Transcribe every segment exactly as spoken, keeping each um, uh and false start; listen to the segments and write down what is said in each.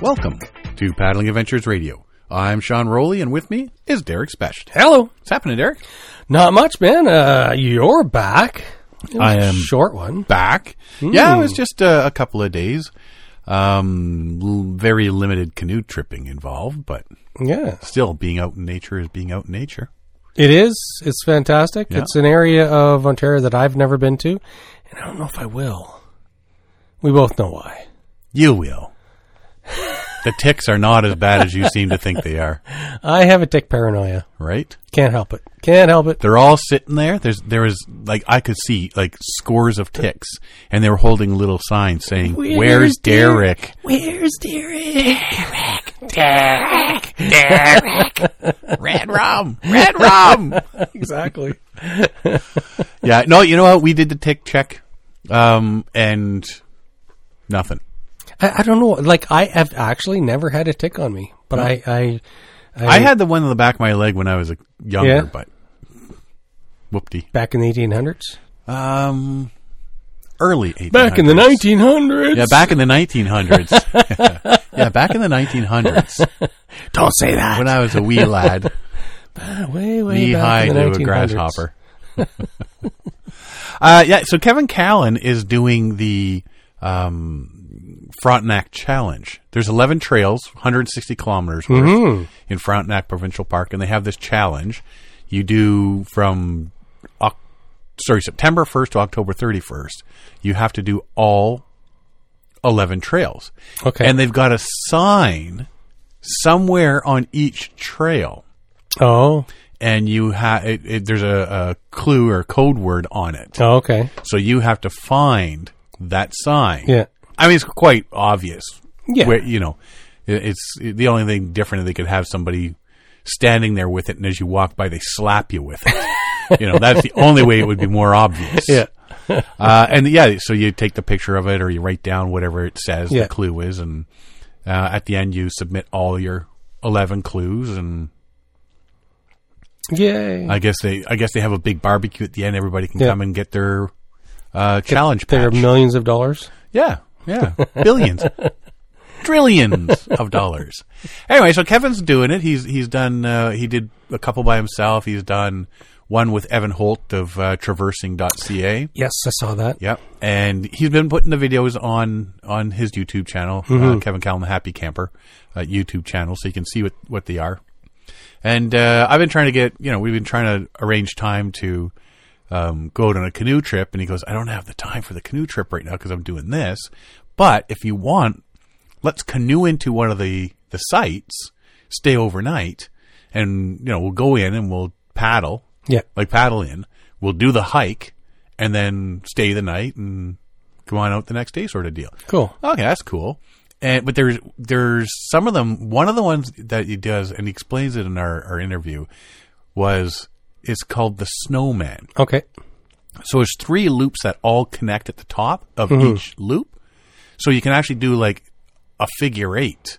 Welcome to Paddling Adventures Radio. I'm Sean Rowley, and with me is Derek Specht. Hello. What's happening, Derek? Not much, man. Uh, you're back. It was I am a short one. Back. Mm. Yeah, it was just uh, a couple of days. Um, l- very limited canoe tripping involved, but Yeah. still, being out in nature is being out in nature. It is. It's fantastic. Yeah. It's an area of Ontario that I've never been to, and I don't know if I will. We both know why. You will. The ticks are not as bad as you seem to think they are, I have a tick paranoia. right? Can't help it. Can't help it. They're all sitting there. There's, there was, like, I could see, like, scores of ticks, and they were holding little signs saying, Where's Where's Derek? Derek? Where's Derek? Derek! Derek! Red rum! Red rum! Exactly. Yeah, no, you know what? We did the tick check, um, and nothing. I, I don't know. Like, I have actually never had a tick on me, but I, I, I, I had the one on the back of my leg when I was a younger, Yeah. but whoopty. back in the eighteen hundreds. Um, early eighteen hundreds. Back in the nineteen hundreds. Yeah, back in the nineteen hundreds. Yeah, back in the nineteen hundreds. Don't say that. When I was a wee lad, Ah, way, way knee back high in the to a nineteen hundreds. grasshopper. uh, yeah, so Kevin Callan is doing the um, Frontenac Challenge. There's eleven trails, one hundred sixty kilometers worth Mhm. in Frontenac Provincial Park, and they have this challenge. You do from Oc- sorry September first to October thirty-first. You have to do all eleven trails. Okay. And they've got a sign somewhere on each trail. Oh. And you have it, it, there's a, a clue or code word on it, Oh, okay. so you have to find that sign. Yeah. I mean, it's quite obvious. Yeah. Where, you know, it, it's the only thing different is they could have somebody standing there with it, and as you walk by, they slap you with it. You know, that's the only way it would be more obvious. Yeah. uh, and yeah, so you take the picture of it, or you write down whatever it says Yeah. the clue is, and uh, at the end you submit all your eleven clues, and Yay. I guess they, I guess they have a big barbecue at the end. Everybody can Yeah. come and get their uh, challenge There are patch. millions of dollars. Yeah, yeah, billions, trillions of dollars. Anyway, so Kevin's doing it. He's he's done. Uh, he did a couple by himself. He's done one with Evan Holt of uh, traversing dot c a. Yes, I saw that. Yep, and he's been putting the videos on on his YouTube channel, uh, Kevin Callan, the Happy Camper uh, YouTube channel, so you can see what what they are. And uh, I've been trying to get, you know, we've been trying to arrange time to um, go on a canoe trip. And he goes, I don't have the time for the canoe trip right now because I'm doing this. But if you want, let's canoe into one of the, the sites, stay overnight, and, you know, we'll go in and we'll paddle, Yeah. like paddle in. We'll do the hike and then stay the night and come on out the next day sort of deal. Cool. Okay, that's cool. And but there's there's some of them. One of the ones that he does, and he explains it in our, our interview, was it's called the Snowman. Okay. So there's three loops that all connect at the top of Mm-hmm. each loop. So you can actually do like a figure eight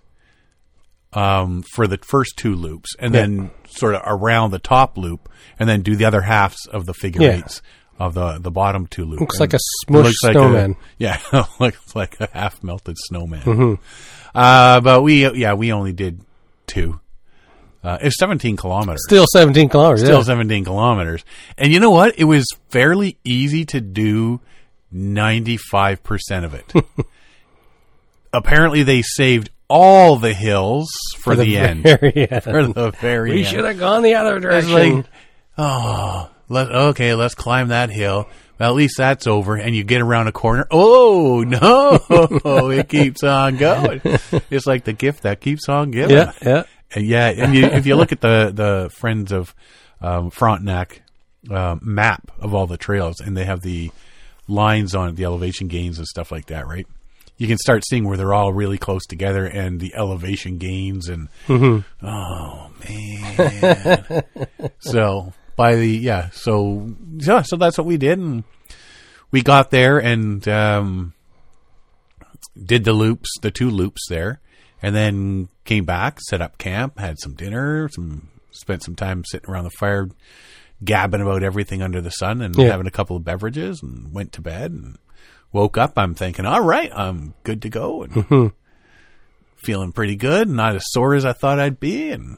um, for the first two loops, and Yeah. then sort of around the top loop, and then do the other halves of the figure Yeah. eights of the the bottom two loops. Looks And like a it smushed looks like snowman. a- yeah, looks like a half melted snowman. Mm-hmm. Uh, but we yeah we only did two. Uh, it's seventeen kilometers. Still seventeen kilometers. Still yeah. seventeen kilometers. And you know what? It was fairly easy to do ninety-five percent of it. Apparently they saved all the hills for, the, end. very end. For the very We end. should have gone the other It's direction. like, oh, let, okay, let's climb that hill. Well, at least that's over. And you get around a corner. Oh, no. It keeps on going. It's like the gift that keeps on giving. yeah. Yeah. And yeah, and you, if you look at the, the Friends of um, Frontenac uh, map of all the trails, and they have the lines on it, the elevation gains and stuff like that, right? You can start seeing where they're all really close together and the elevation gains and Mm-hmm. oh man. So by the yeah, so yeah, so that's what we did, and we got there and um, did the loops, the two loops there. And then came back, set up camp, had some dinner, some spent some time sitting around the fire, gabbing about everything under the sun, and Yeah. having a couple of beverages, and went to bed. And woke up, I'm thinking, all right, I'm good to go. And Mm-hmm. feeling pretty good, not as sore as I thought I'd be, and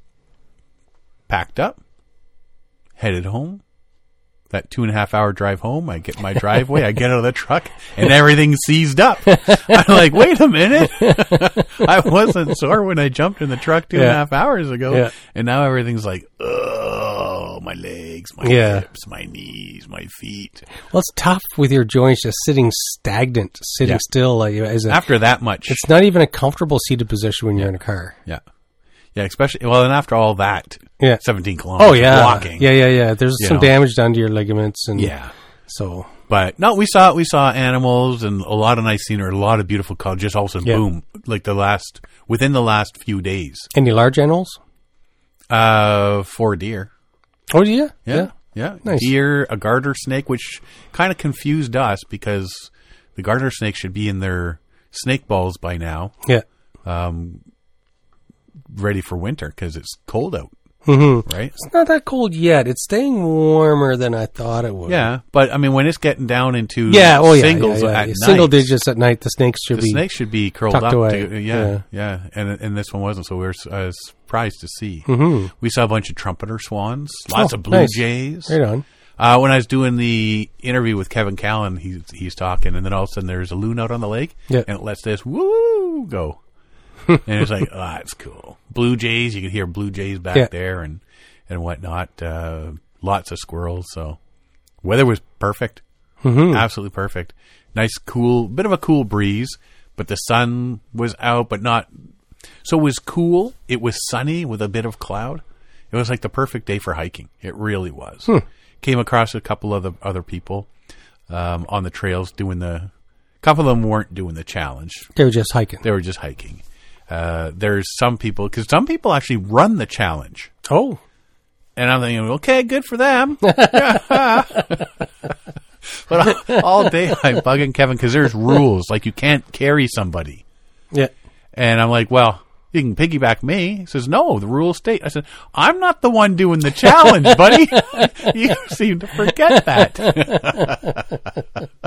packed up, headed home. That two and a half hour drive home, I get my driveway, I get out of the truck, and everything's seized up. I'm like, wait a minute. I wasn't sore when I jumped in the truck two yeah. and a half hours ago. Yeah. And now everything's like, oh, my legs, my yeah. hips, my knees, my feet. Well, it's tough with your joints just sitting stagnant, sitting yeah. still. Like, as a, after that much. It's not even a comfortable seated position when you're in a car. Yeah. Yeah, especially, well, and after all that, yeah. seventeen kilometers oh, yeah. walking. Yeah, yeah, yeah. There's some know. damage done to your ligaments. And yeah. So. But, no, we saw we saw animals and a lot of nice scenery, a lot of beautiful colors, just all of a sudden, yeah. boom, like the last, within the last few days. Any large animals? Uh, four deer. Oh, yeah? Yeah, yeah. yeah. Nice. Deer, a garter snake, which kind of confused us because the garter snake should be in their snake balls by now. Yeah. Um, ready for winter because it's cold out, mm-hmm. right? It's not that cold yet. It's staying warmer than I thought it would. Yeah, but I mean, when it's getting down into yeah, oh, yeah, singles yeah, yeah, at yeah. night, single digits at night, the snakes should the be snakes should be curled tucked up. away. To, yeah, yeah, yeah, and and this one wasn't, so we were uh, surprised to see. Mm-hmm. We saw a bunch of trumpeter swans, lots oh, of blue nice. jays. Right on. Uh, when I was doing the interview with Kevin Callan, he's he's talking, and then all of a sudden there's a loon out on the lake, yeah. and it lets this woo go. And it's like, oh, that's cool. Blue jays, you can hear blue jays back yeah. there and, and whatnot. Uh, lots of squirrels. So weather was perfect. Mm-hmm. Absolutely perfect. Nice, cool, bit of a cool breeze, but the sun was out, but not. So it was cool. It was sunny with a bit of cloud. It was like the perfect day for hiking. It really was. Hmm. Came across a couple of the other people um, on the trails doing the. A couple of them weren't doing the challenge. They were just hiking. They were just hiking. Uh, there's some people, because some people actually run the challenge. Oh. And I'm thinking, okay, good for them. But all, all day I'm bugging Kevin because there's rules. Like, you can't carry somebody. Yeah. And I'm like, well, you can piggyback me. He says, no, the rules state. I said, I'm not the one doing the challenge, buddy. You seem to forget that.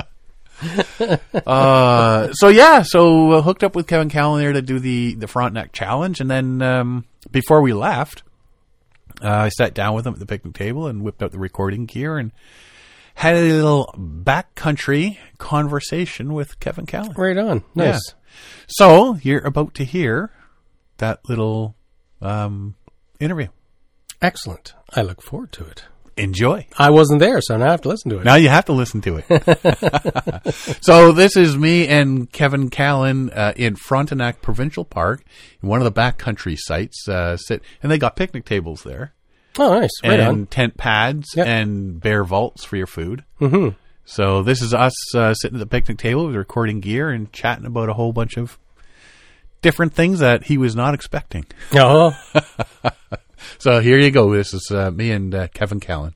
uh, so yeah, so uh, hooked up with Kevin Callan there to do the, the Frontenac challenge. And then, um, before we left, uh, I sat down with him at the picnic table and whipped out the recording gear and had a little backcountry conversation with Kevin Callan. Right on. Nice. Yeah. So you're about to hear that little, um, interview. Excellent. I look forward to it. Enjoy. I wasn't there, so now I have to listen to it. Now you have to listen to it. So this is me and Kevin Callan uh, in Frontenac Provincial Park, in one of the backcountry sites. Uh, sit and they got picnic tables there. Oh, nice! Right and on. Tent pads yep. and bare vaults for your food. Mm-hmm. So this is us uh, sitting at the picnic table with recording gear and chatting about a whole bunch of different things that he was not expecting. Oh. So here you go. This is uh, me and uh, Kevin Callan.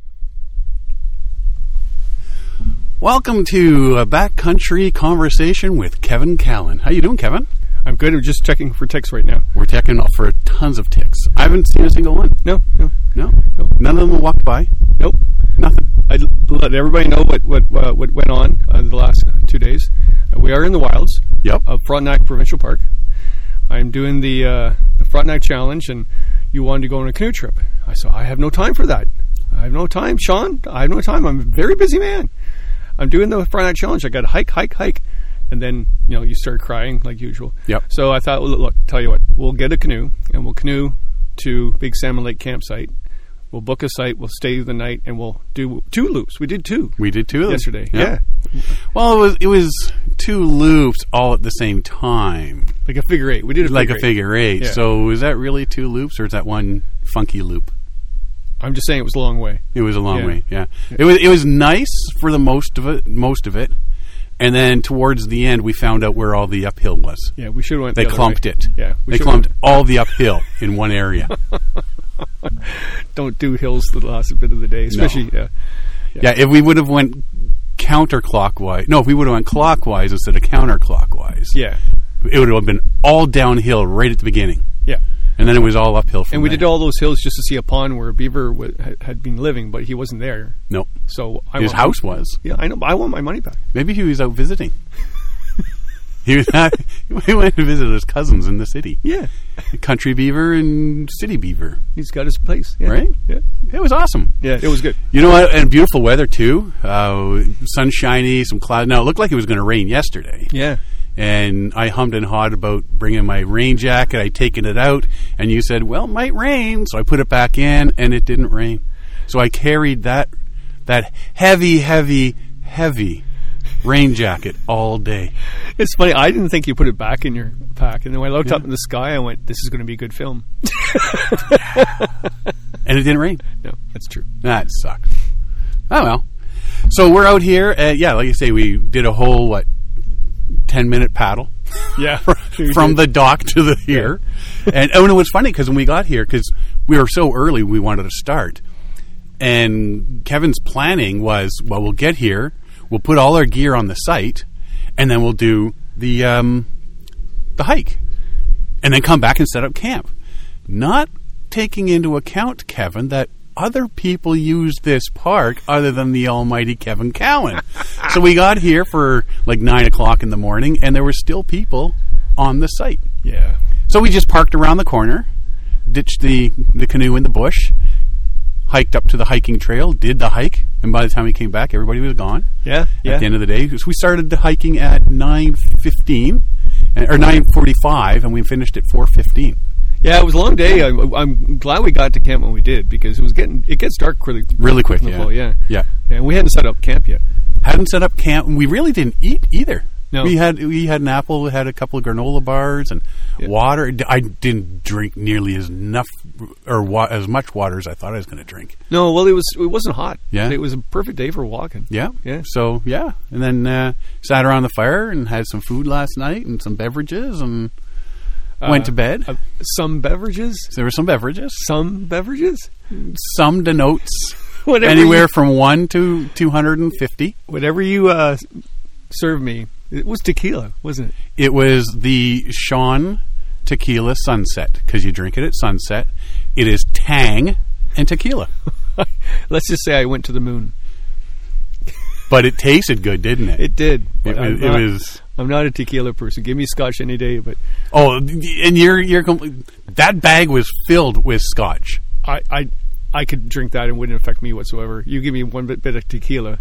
Welcome to a backcountry conversation with Kevin Callan. How you doing, Kevin? I'm good. I'm just checking for ticks right now. We're checking for tons of ticks. I haven't seen a single one. No, no, no. no. None of them walked by. Nope, nothing. I let everybody know what what uh, what went on uh, the last two days. Uh, we are in the wilds. Yep. Of Frontenac Provincial Park. I'm doing the uh, the Frontenac Challenge, and you wanted to go on a canoe trip. I said, I have no time for that. I have no time, Sean. I have no time. I'm a very busy man. I'm doing the Frontenac Challenge. I got to hike, hike, hike. And then, you know, you start crying like usual. Yep. So I thought, well, look, tell you what, we'll get a canoe, and we'll canoe to Big Salmon Lake campsite. We'll book a site, we'll stay the night, and we'll do two loops. We did two. We did two yesterday. Yeah. yeah. Well, it was it was two loops all at the same time. Like a figure eight. We did a like figure a figure eight. eight. Yeah. So is that really two loops, or is that one funky loop? I'm just saying it was a long way. It was a long yeah. way. Yeah. It was it was nice for the most of it. Most of it. And then towards the end, we found out where all the uphill was. Yeah, we should have went They the other clumped way. it. Yeah, they clumped went. all the uphill in one area. Don't do hills the last bit of the day, especially. No. Yeah, yeah. yeah, if we would have went counterclockwise, no, if we would have went clockwise instead of counterclockwise, yeah, it would have been all downhill right at the beginning. Yeah, and then it was all uphill from And we there. did all those hills just to see a pond where a beaver w- had been living, but he wasn't there. Nope. So I his want house my, was. Yeah, I know. But I want my money back. Maybe he was out visiting. He was not, he went to visit his cousins in the city. Yeah. Country beaver and city beaver. He's got his place. Yeah. Right? Yeah. It was awesome. Yeah, it was good. You know what? And beautiful weather, too. Uh, sunshiny, some cloud. Now, it looked like it was going to rain yesterday. Yeah. And I hummed and hawed about bringing my rain jacket. I'd taken it out. And you said, well, it might rain. So I put it back in, and it didn't rain. So I carried that that heavy, heavy, heavy rain jacket all day. It's funny. I didn't think you put it back in your pack. And then when I looked yeah. up in the sky, I went, this is going to be a good film. And it didn't rain. No, that's true. That sucked. Oh, well. So we're out here. Uh, yeah, like you say, we did a whole, what, ten-minute paddle. Yeah. From the dock to the here. Yeah. And, oh, and it was funny because when we got here, because we were so early, we wanted to start. And Kevin's planning was, well, we'll get here, we'll put all our gear on the site, and then we'll do the um, the hike, and then come back and set up camp. Not taking into account, Kevin, that other people use this park other than the almighty Kevin Cowan. So we got here for like nine o'clock in the morning, and there were still people on the site. Yeah. So we just parked around the corner, ditched the, the canoe in the bush, hiked up to the hiking trail, did the hike, and by the time we came back, everybody was gone. Yeah, yeah. At the end of the day, so we started the hiking at nine fifteen, or nine forty-five, and we finished at four fifteen. Yeah, it was a long day. I, I'm glad we got to camp when we did because it was getting it gets dark really, really quick. Yeah. Fall, yeah, yeah, yeah. And we hadn't set up camp yet. Hadn't set up camp, and we really didn't eat either. No. We had we had an apple, we had a couple of granola bars and yeah. water. I didn't drink nearly as enough or wa- as much water as I thought I was going to drink. No, well, it was it wasn't hot. Yeah, it was a perfect day for walking. Yeah, yeah. So yeah, and then uh, sat around the fire and had some food last night and some beverages and uh, went to bed. Uh, some beverages. So there were some beverages. Some beverages. Some denotes whatever anywhere you, from one to two hundred and fifty. Whatever you uh, serve me. It was tequila, wasn't it? It was the Sean Tequila Sunset, because you drink it at sunset. It is Tang and tequila. Let's just say I went to the moon. But it tasted good, didn't it? It did. It, I'm it not, was. I'm not a tequila person. Give me scotch any day, but oh, and you're you're compl- that bag was filled with scotch. I, I I could drink that and it wouldn't affect me whatsoever. You give me one bit, bit of tequila.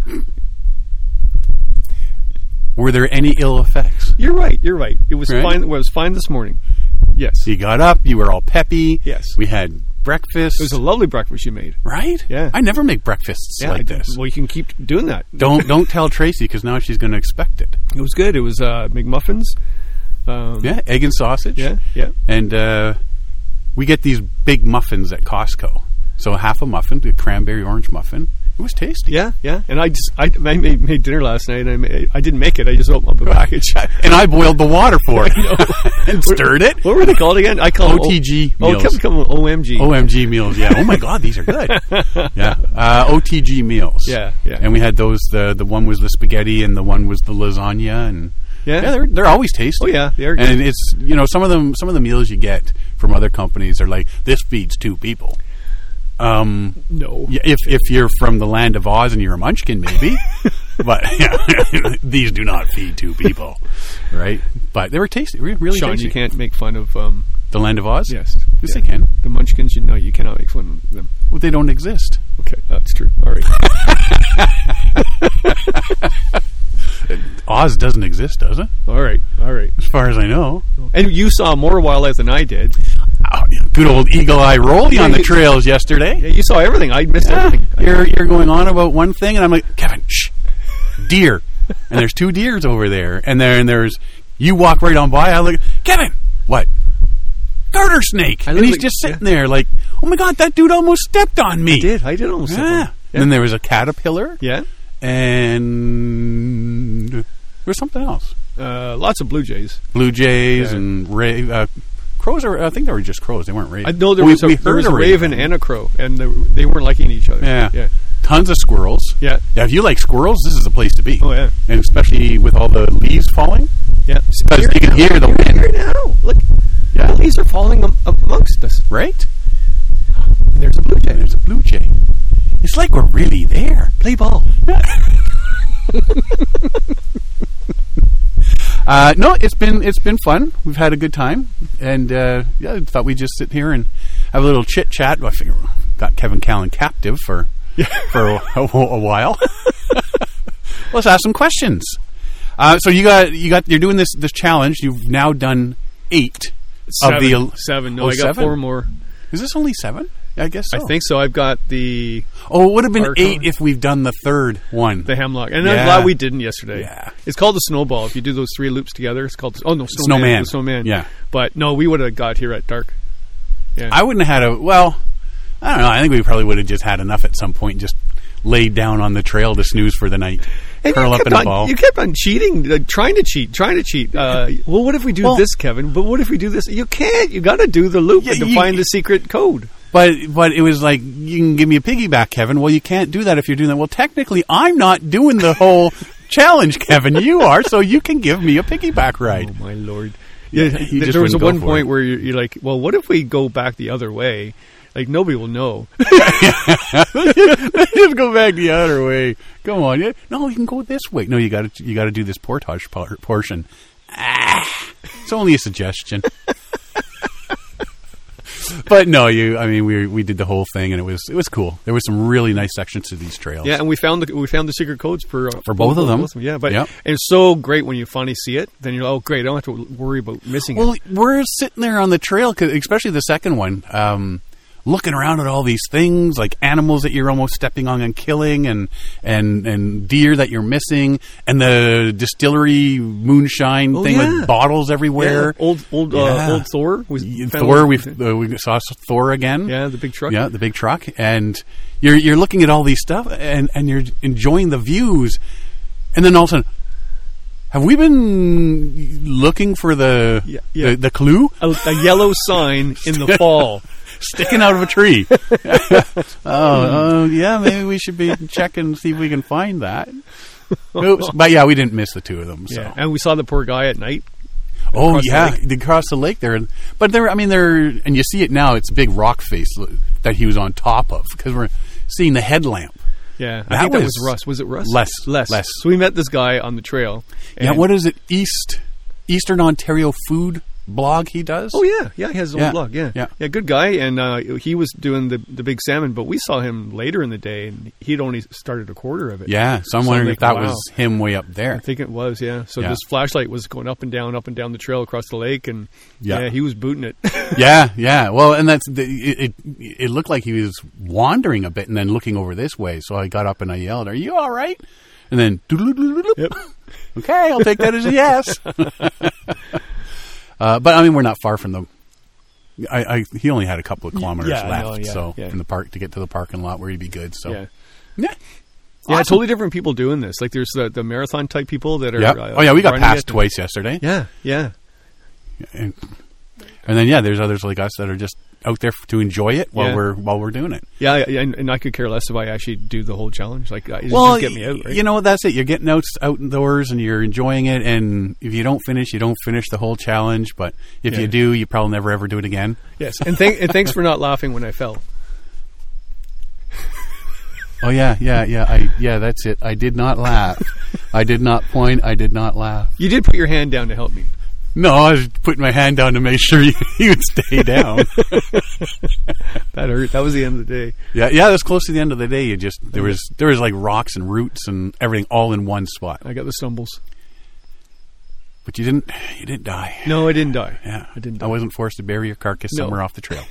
Were there any ill effects? You're right. You're right. It was right? fine. It was fine this morning. Yes. You got up. You were all peppy. Yes. We had breakfast. It was a lovely breakfast you made. Right? Yeah. I never make breakfasts yeah, like this. Well, you can keep doing that. Don't don't tell Tracy because now she's going to expect it. It was good. It was uh, McMuffins. Um, yeah, egg and sausage. Yeah, yeah. And uh, we get these big muffins at Costco. So half a muffin, a cranberry orange muffin. It was tasty. Yeah, yeah. And I just I, I made, made dinner last night, and I made, I didn't make it. I just opened up the package, and I boiled the water for it and stirred it. What were they called again? I call O T G them o- meals. Oh, it kept O M G. O M G meals. Yeah. Oh my God, these are good. Yeah. Uh, O T G meals. Yeah, yeah. And we had those. The the one was the spaghetti, and the one was the lasagna, and yeah, yeah they're they're always tasty. Oh yeah, they are good. And it's you know some of them some of the meals you get from other companies are like this feeds two people. Um, no. Yeah, if if you're from the land of Oz and you're a munchkin, maybe. But yeah, these do not feed two people, right? But they were tasty, re- really Sean, tasty. you can't make fun of um, the land of Oz. Yes, yes, yeah. they can. The Munchkins, you know, you cannot make fun of them. Well, they don't exist. Okay, that's true. All right. Oz doesn't exist, does it? All right, all right. As far as I know. And you saw more wildlife than I did. Oh, good old Eagle Eye Rolly yeah, on the you, trails yesterday. Yeah, you saw everything. I missed yeah, everything. You're you're going on about one thing, and I'm like, Kevin, shh, deer. And there's two deers over there, and there and there's you walk right on by. I look, Kevin, what? Garter snake, and he's just sitting yeah. there like, oh my God, that dude almost stepped on me. I did, I did almost. Yeah. Step on. Yeah. And then there was a caterpillar. Yeah. And there was something else. Uh, lots of blue jays. Blue jays yeah. and ray, uh, crows. Are, I think they were just crows. They weren't ravens. I know there we, was a, we there heard was a a raven, raven and a crow, and they, they weren't liking each other. Yeah. yeah. Tons of squirrels. Yeah. Yeah. If you like squirrels, this is the place to be. Oh yeah. And especially with all the leaves falling. Yeah. Because you can hear the wind. Here now. Look. Yeah. The leaves are falling am- amongst us. Right. There's a blue jay. There's a blue jay. It's like we're really there. Play ball. Uh, no, it's been it's been fun. We've had a good time, and uh, yeah, I thought we'd just sit here and have a little chit chat. I figure got Kevin Callan captive for for a, a, a while. Let's ask some questions. Uh, so you got you got you're doing this this challenge. You've now done eight Seven. of the seven. No, oh, I got seven? four more. Is this only seven? I guess so. I think so. I've got the Oh, it would have been Arcon. eight if we've done the third one. the hemlock, and Yeah. I'm glad we didn't yesterday. Yeah. It's called the snowball. If you do those three loops together, it's called oh no snowman. Snowman. The snowman. Yeah. But no, we would have got here at dark. Yeah. I wouldn't have had a well. I don't know. I think we probably would have just had enough at some point and just laid down on the trail to snooze for the night, And curl you up kept in a on, ball. You kept on cheating, uh, trying to cheat, trying to cheat. Uh, well, what if we do Well- this, Kevin? But what if we do this? You can't. You got to do the loop Yeah, and to you- find the secret code. But but it was like, you can give me a piggyback, Kevin. Well, you can't do that if you're doing that. Well, technically, I'm not doing the whole challenge, Kevin. You are, so you can give me a piggyback ride. Oh my lord! Yeah, You th- just there was a wouldn't go one for point it. where you're, you're like, well, what if we go back the other way? Like nobody will know. Just go back the other way. Come on. Yeah. No, you can go this way. No, you got to you got to do this portage por- portion. Ah, it's only a suggestion. But no, you. I mean, we we did the whole thing, and it was it was cool. There was some really nice sections to these trails. Yeah, and we found the we found the secret codes for uh, For both of them. Yeah, but Yep. and it's so great when you finally see it. Then you're oh great, I don't have to worry about missing Well, it. we're sitting there on the trail, 'cause especially the second one, um, looking around at all these things, like animals that you're almost stepping on and killing, and and and deer that you're missing, and the distillery moonshine Oh, thing yeah. with bottles everywhere. Yeah, old old uh, Yeah. old Thor. We found- Thor, we uh, we saw Thor again. yeah the big truck. Yeah, the big truck, and you're you're looking at all these stuff, and and you're enjoying the views, and then all of a sudden, have we been looking for the Yeah, yeah. the, the clue A, a yellow sign in the fall. sticking out of a tree? oh, oh, yeah, maybe we should be checking see if we can find that. Oops. But yeah, we didn't miss the two of them. So. Yeah, and we saw the poor guy at night. Oh across the yeah, lake. they cross the lake there, but there. I mean, there, and you see it now. It's a big rock face that he was on top of because we're seeing the headlamp. Yeah, I That think that was was Russ. Was it Russ? Les. Les. Les. So we met this guy on the trail. Yeah, and- what is it? East Eastern Ontario food blog he does. Oh yeah, yeah, he has his own Yeah, blog. Yeah, yeah. yeah, good guy. And uh, he was doing the the big salmon, but we saw him later in the day, and he'd only started a quarter of it. Yeah, so I'm So wondering like, if that wow. was him way up I there. think it was. Yeah. So Yeah. this flashlight was going up and down, up and down the trail across the lake, and Yeah. yeah, he was booting it. yeah, yeah. Well, and that's the, it, it. It looked like he was wandering a bit and then looking over this way. So I got up and I yelled, "Are you all right?" And then, doodle-doodle-doodle. Yep. Okay, I'll take that as a yes. uh, but I mean, we're not far from the. I, I he only had a couple of kilometers yeah, I left, know, yeah, so yeah. in the park to get to the parking lot where he'd be good. So Yeah. yeah, Yeah, Awesome. totally different people doing this. Like there's the, the marathon type people that are. Yep. uh, oh yeah, we got running passed it. twice yesterday. Yeah, yeah. And, and then yeah, there's others like us that are just out there f- to enjoy it while Yeah. we're while we're doing it. Yeah, yeah, and, and I could care less if I actually do the whole challenge. Like, uh, just, Well, just get me out, right? you know that's it. You're getting out outdoors and you're enjoying it. And if you don't finish, you don't finish the whole challenge. But if Yeah. you do, you probably never ever do it again. Yes, and, thank, and thanks for not laughing when I fell. Oh yeah, yeah, yeah. I yeah, that's it. I did not laugh. I did not point. I did not laugh. You did put your hand down to help me. No, I was putting my hand down to make sure you, you would stay down. That hurt. That was the end of the day. Yeah, yeah. That's close to the end of the day. You just there was there was like rocks and roots and everything all in one spot. I got the stumbles. But you didn't you didn't die. No, I didn't die. Yeah, I didn't I die. wasn't forced to bury your carcass No. somewhere off the trail.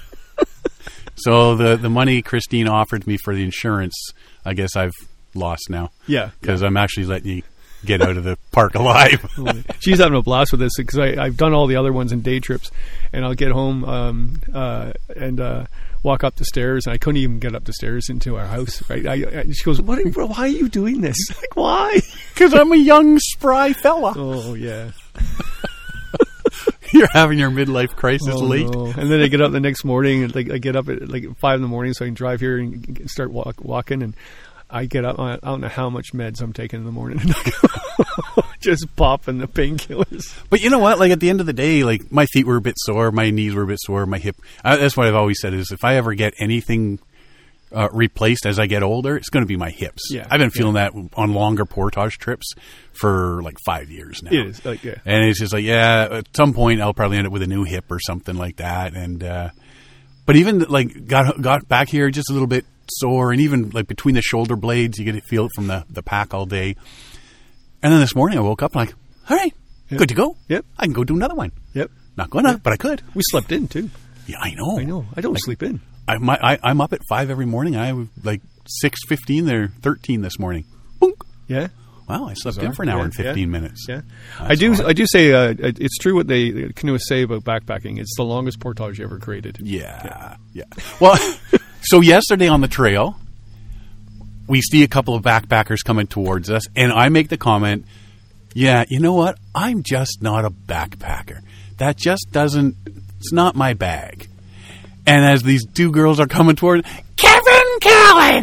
So the the money Christine offered me for the insurance, I guess I've lost now Yeah. because I'm actually letting you get out of the park alive. She's having a blast with this because I've done all the other ones in day trips, and I'll get home um, uh, and uh, walk up the stairs, and I couldn't even get up the stairs into our house. Right? I, I, she goes, "What? Are, why are you doing this? Like, why?" Because I'm a young, spry fella. Oh yeah. You're having your midlife crisis Oh, late. no. And then I get up the next morning, and like I get up at like five in the morning, so I can drive here and g- start walk, walking. And I get up. I don't know how much meds I'm taking in the morning. Just popping the painkillers. But you know what? Like at the end of the day, like my feet were a bit sore, my knees were a bit sore, my hip. Uh, that's what I've always said is if I ever get anything uh, replaced as I get older, it's going to be my hips. Yeah, I've been feeling that on longer portage trips for like five years now. It is, like, yeah. And it's just like, yeah, at some point I'll probably end up with a new hip or something like that. And, uh, but even like got, got back here just a little bit sore, and even like between the shoulder blades, you get to feel it from the, the pack all day. And then this morning I woke up like, all right, Yep. good to go. Yep. I can go do another one. Yep. Not going to, but I could. We slept in, too. Yeah, I know. I know. I don't Like, sleep in. I, my, I, I'm up at five every morning. I was like six fifteen or thirteen this morning. Boonk. Yeah. Wow, I slept Bizarre. in for an hour Yeah, and fifteen yeah. minutes. Yeah. That's I do fine. I do say uh, it- it's true what they the canoeists say about backpacking. It's the longest portage ever created. Yeah, yeah. Well, so yesterday on the trail, we see a couple of backpackers coming towards us, and I make the comment, yeah, you know what? I'm just not a backpacker. That just doesn't, it's not my bag. And as these two girls are coming toward, Kevin Callan!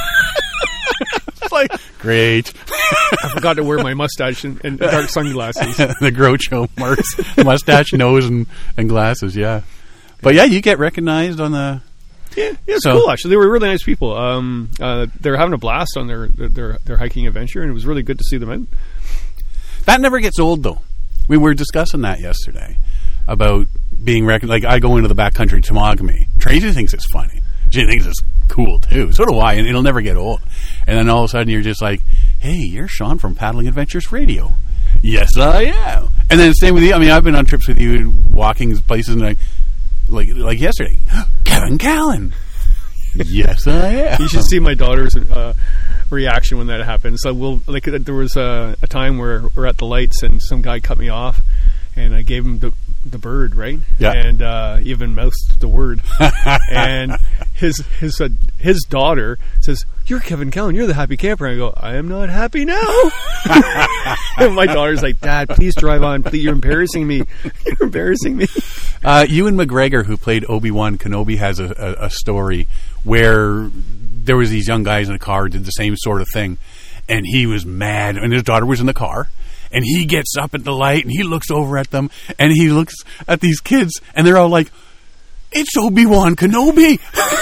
It's like, great. I forgot to wear my mustache and, and dark sunglasses. The Groucho Marx mustache, nose, and, and glasses, yeah. But yeah, you get recognized on the... Yeah, yeah, it's So- cool actually. They were really nice people. Um, uh, they were having a blast on their, their their hiking adventure, and it was really good to see them out. That never gets old, though. We were discussing that yesterday about being recognized. Like, I go into the backcountry Temagami. Tracy thinks it's funny. She thinks it's cool, too. So do I, and it'll never get old. And then all of a sudden, you're just like, hey, you're Sean from Paddling Adventures Radio. Yes, I am. And then same with you. I mean, I've been on trips with you, walking places, and I, like like yesterday, Kevin Callan. Yes, I am. You should see my daughter's uh, reaction when that happened. So we'll like uh, there was a, a time where we're at the lights and some guy cut me off, and I gave him the the bird, right? Yeah. And uh, even mouthed the word. And his his uh, his daughter says, "You're Kevin Callan. You're the happy camper." And I go, "I am not happy now." And my daughter's like, "Dad, please drive on. Please, you're embarrassing me. You're embarrassing me." Uh, Ewan McGregor, who played Obi-Wan Kenobi, has a, a, a story where there was these young guys in a car who did the same sort of thing, and he was mad, and his daughter was in the car, and he gets up at the light, and he looks over at them, and he looks at these kids, and they're all like, it's Obi-Wan Kenobi!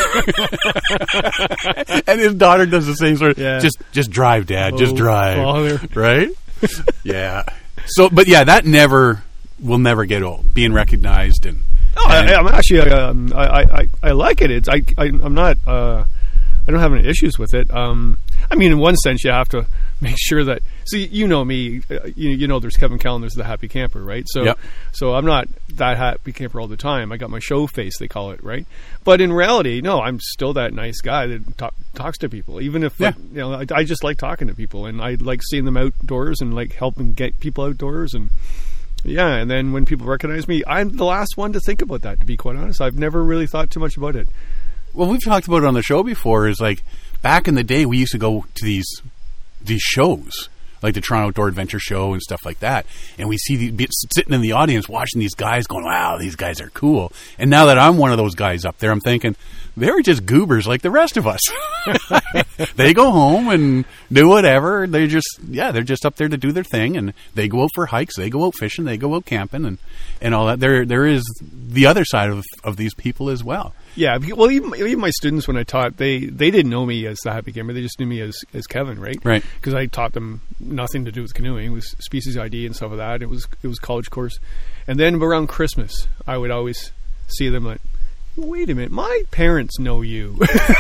And his daughter does the same sort of, Yeah. just just drive, Dad, just Oh, drive. Father. Right? Yeah. So, but yeah, that never, will never get old, being recognized and... No, I, and- I'm actually um, I, I, I like it. It's I, I I'm not uh, I don't have any issues with it. Um, I mean, in one sense, you have to make sure that. See, you know me. Uh, you, you know, there's Kevin Callan, there's the happy camper, right? So, Yep. so I'm not that happy camper all the time. I got my show face, they call it, right? But in reality, no, I'm still that nice guy that talk, talks to people, even if Yeah. like, you know, I, I just like talking to people, and I like seeing them outdoors and like helping get people outdoors and. Yeah, and then when people recognize me, I'm the last one to think about that, to be quite honest. I've never really thought too much about it. Well, we've talked about it on the show before. Is like back in the day, we used to go to these these shows, like the Toronto Outdoor Adventure Show and stuff like that, and we see the, be, sitting in the audience watching these guys, going, "Wow, these guys are cool." And now that I'm one of those guys up there, I'm thinking they were just goobers like the rest of us. They go home and do whatever. They're just yeah, they're just up there to do their thing, and they go out for hikes, they go out fishing, they go out camping, and and all that. There there is the other side of of these people as well. Yeah, be- well, even, even my students, when I taught, they, they didn't know me as the happy camper. They just knew me as, as Kevin, right? Right. Because I taught them nothing to do with canoeing. It was species I D and stuff like that. It was it was college course. And then around Christmas, I would always see them like, wait a minute, my parents know you.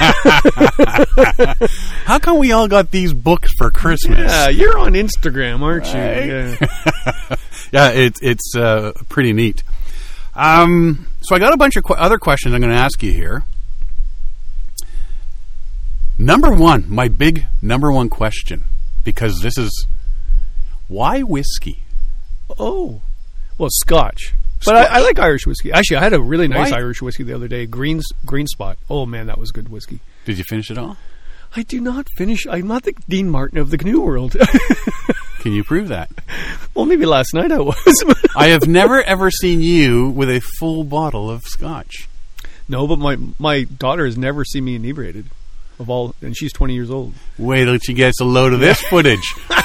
How come we all got these books for Christmas? Yeah, you're on Instagram, aren't you? Right. Yeah. Yeah, it's it's uh, pretty neat. Um, so I got a bunch of qu- other questions I'm going to ask you here. Number one, my big number one question, because this is, why whiskey? Oh, well, Scotch. But I, I like Irish whiskey. Actually, I had a really nice Why? Irish whiskey the other day. Green Green Spot. Oh man, that was good whiskey. Did you finish it all? I do not finish. I'm not the Dean Martin of the canoe world. Can you prove that? Well, maybe last night I was. I have never ever seen you with a full bottle of scotch. No, but my my daughter has never seen me inebriated. of all, and she's twenty years old. Wait till she gets a load of this footage.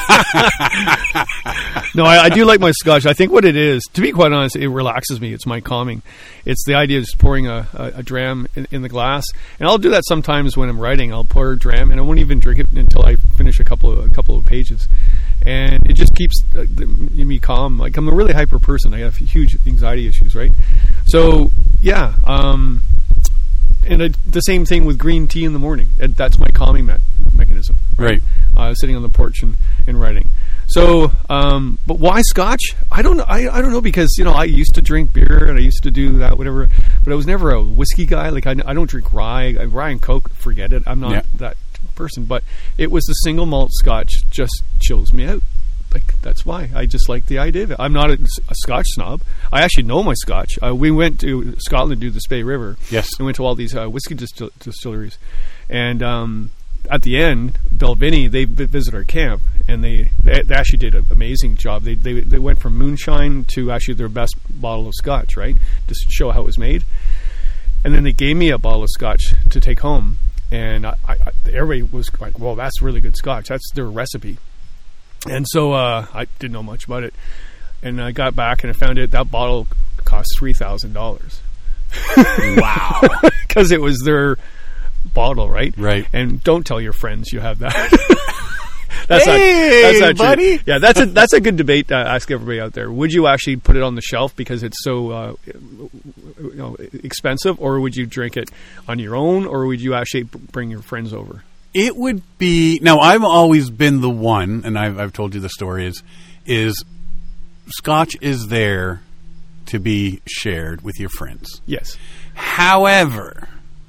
No, I, I do like my scotch. I think what it is, to be quite honest, it relaxes me. It's my calming. It's the idea of just pouring a, a, a dram in, in the glass. And I'll do that sometimes when I'm writing. I'll pour a dram, and I won't even drink it until I finish a couple of, a couple of pages. And it just keeps uh, the, me calm. Like, I'm a really hyper person. I have huge anxiety issues, right? So, yeah. Um, and I, the same thing with green tea in the morning. And that's my calming me- mechanism. Right. Uh, sitting on the porch and, and writing. So, um, but why Scotch? I don't know. I, I don't know because, you know, I used to drink beer and I used to do that, whatever, but I was never a whiskey guy. Like, I, I don't drink rye. Rye and Coke, forget it. I'm not yeah. that person, but it was the single malt Scotch just chills me out. Like, that's why. I just like the idea of it. I'm not a, a Scotch snob. I actually know my Scotch. Uh, we went to Scotland to do the Spey River. Yes. And went to all these uh, whiskey distil- distilleries. And, um, at the end, Balvenie, they visit our camp, and they, they, they actually did an amazing job. They, they they went from moonshine to actually their best bottle of scotch, right, to show how it was made. And then they gave me a bottle of scotch to take home, and I, I, everybody was like, "Well, that's really good scotch. That's their recipe." And so uh, I didn't know much about it, and I got back and I found out that bottle cost three thousand dollars. Wow, because it was their bottle, right? Right. And don't tell your friends you have that. that's hey, not, that's not buddy. True. Yeah, that's a that's a good debate to ask everybody out there. Would you actually put it on the shelf because it's so uh, you know, expensive, or would you drink it on your own, or would you actually bring your friends over? It would be now. I've always been the one, and I've I've told you the story. Is is Scotch is there to be shared with your friends. Yes. However,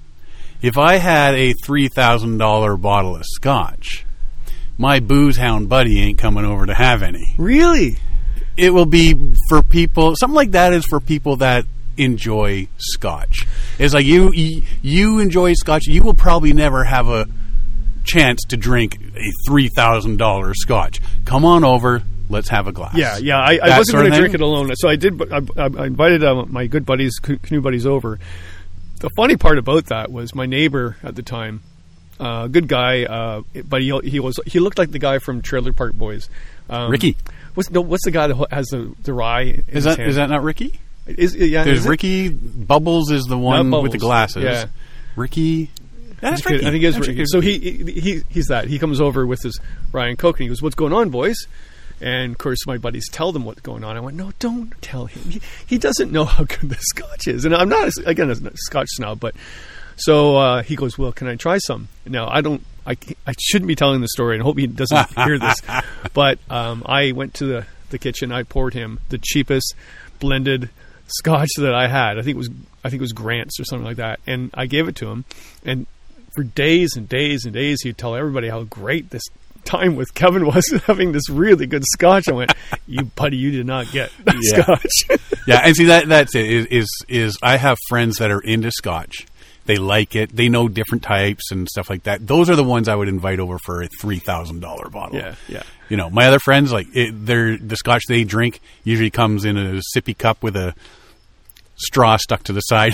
if I had a three thousand dollar bottle of Scotch, my booze hound buddy ain't coming over to have any. Really? It will be for people. Something like that is for people that enjoy Scotch. It's like you you, you enjoy Scotch. You will probably never have a chance to drink a three thousand dollar Scotch. Come on over. Let's have a glass. Yeah, yeah. I, I wasn't going to drink it alone, so I did. I, I invited uh, my good buddies, canoe buddies, over. The funny part about that was my neighbor at the time, uh, good guy, uh, but he he was he looked like the guy from Trailer Park Boys. Um, Ricky. What's no? What's the guy that has the the rye? In is that is that not Ricky? Is yeah? There's is Ricky. Bubbles is the one with the glasses. Yeah. Ricky. That's Ricky. I think it is That's Ricky. Ricky. So he, he he he's that. He comes over with his rye and Coke, and he goes, "What's going on, boys?" And of course, my buddies tell them what's going on. I went, "No, don't tell him. He, he doesn't know how good the Scotch is." And I'm not again a Scotch snob, but so uh, he goes, "Well, can I try some?" Now I don't. I, I shouldn't be telling the story, and I hope he doesn't hear this. But um, I went to the, the kitchen. I poured him the cheapest blended Scotch that I had. I think it was I think it was Grant's or something like that, and I gave it to him. And for days and days and days, he'd tell everybody how great this time with Kevin was having this really good Scotch. I went, "You buddy, you did not get that yeah. Scotch." Yeah, and see that that's it. Is, is is I have friends that are into Scotch. They like it. They know different types and stuff like that. Those are the ones I would invite over for a three thousand dollar bottle. Yeah, yeah. You know, my other friends, like it, they're the Scotch they drink usually comes in a sippy cup with a straw stuck to the side.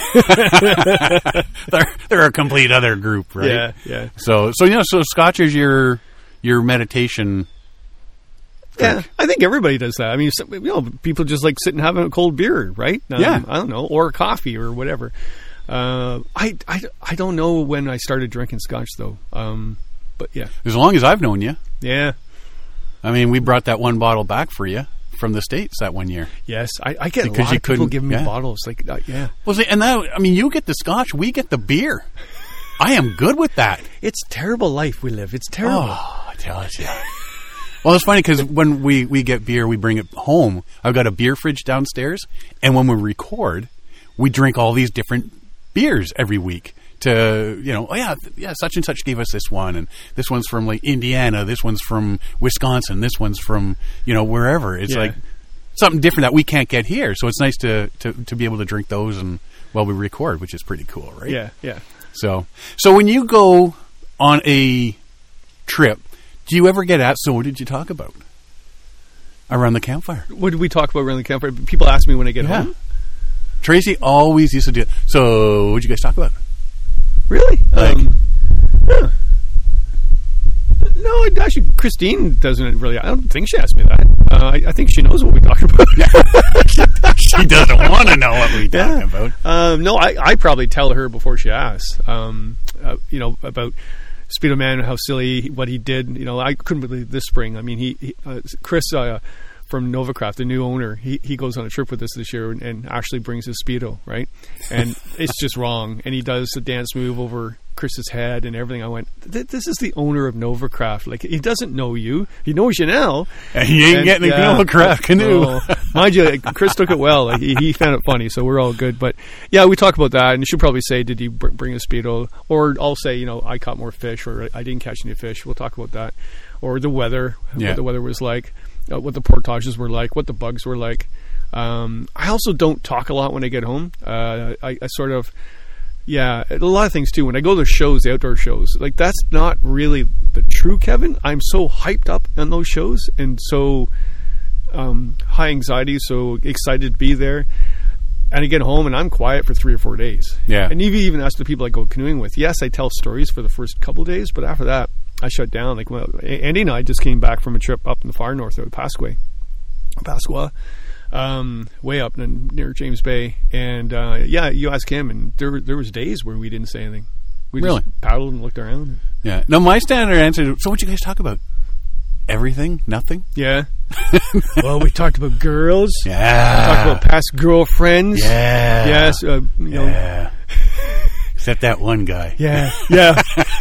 they're they're a complete other group, right? Yeah, yeah. So so you know, so Scotch is your your meditation. Yeah, drink. I think everybody does that. I mean, some, you know, people just like sitting having a cold beer, right? Um, Yeah. I don't know, or coffee or whatever. Uh, I, I, I don't know when I started drinking Scotch though. Um, but yeah, As long as I've known you. yeah, I mean, we brought that one bottle back for you from the States that one year. yes. I, I get Because a lot you of people couldn't- giving me yeah. bottles like uh, yeah. Well, see, and that, I mean, you get the Scotch, we get the beer. I am good with that. It's terrible life we live. It's terrible. Oh, I tell you. Well, it's funny because when we, we get beer, we bring it home. I've got a beer fridge downstairs, and when we record, we drink all these different beers every week to, you know, oh yeah, th- yeah, such and such gave us this one, and this one's from like Indiana, this one's from Wisconsin, this one's from, you know, wherever. It's Yeah. like something different that we can't get here. So it's nice to, to, to be able to drink those and while we record, which is pretty cool, right? Yeah, yeah. So, so when you go on a trip, do you ever get asked, so what did you talk about around the campfire? What did we talk about around the campfire? People ask me when I get Yeah. home. Tracy always used to do it. So what did you guys talk about? Really? Like, um, Huh. No, I- actually, Christine doesn't really. I don't think she asked me that. Uh, I, I think she knows what we talked about. She doesn't want to know what we're talking Yeah. about. Um, no, I, I probably tell her before she asks. Um, uh, you know, about Speedo Man, how silly what he did. You know, I couldn't believe this spring. I mean, he, he uh, Chris uh, from Novacraft, the new owner, he he goes on a trip with us this year and, and actually brings his Speedo, right? And it's just wrong. And he does the dance move over Chris's head and everything. I went, this is the owner of Novacraft. Like, he doesn't know you. He knows you now. And he ain't And, getting a yeah, Novacraft canoe. no. Mind you, Chris took it well. Like, he, he found it funny, so we're all good. But yeah, we talk about that, and she'll probably say, "Did you br- bring a Speedo?" Or I'll say, "You know, I caught more fish," or "I didn't catch any fish." We'll talk about that, or the weather, Yeah. what the weather was like, uh, what the portages were like, what the bugs were like. Um, I also don't talk a lot when I get home. Uh, I, I sort of. Yeah, a lot of things too. When I go to shows, the outdoor shows, like that's not really the true Kevin. I'm so hyped up on those shows and so um, high anxiety, so excited to be there. And I get home and I'm quiet for three or four days. Yeah. And you've even asked the people I go canoeing with. Yes, I tell stories for the first couple of days, but after that, I shut down. Like, well, Andy and I just came back from a trip up in the far north, out Pasquay, Pasqua. Um, way up in, near James Bay, and uh, yeah, you ask him, and there there was days where we didn't say anything. We Really? just paddled and looked around. Yeah. No, my standard answer. So, what you guys talk about? Everything? Nothing? Yeah. Well, we talked about girls. Yeah. Talked about past girlfriends. Yeah. Yes. Uh, you know. Yeah. Except that one guy. Yeah. Yeah.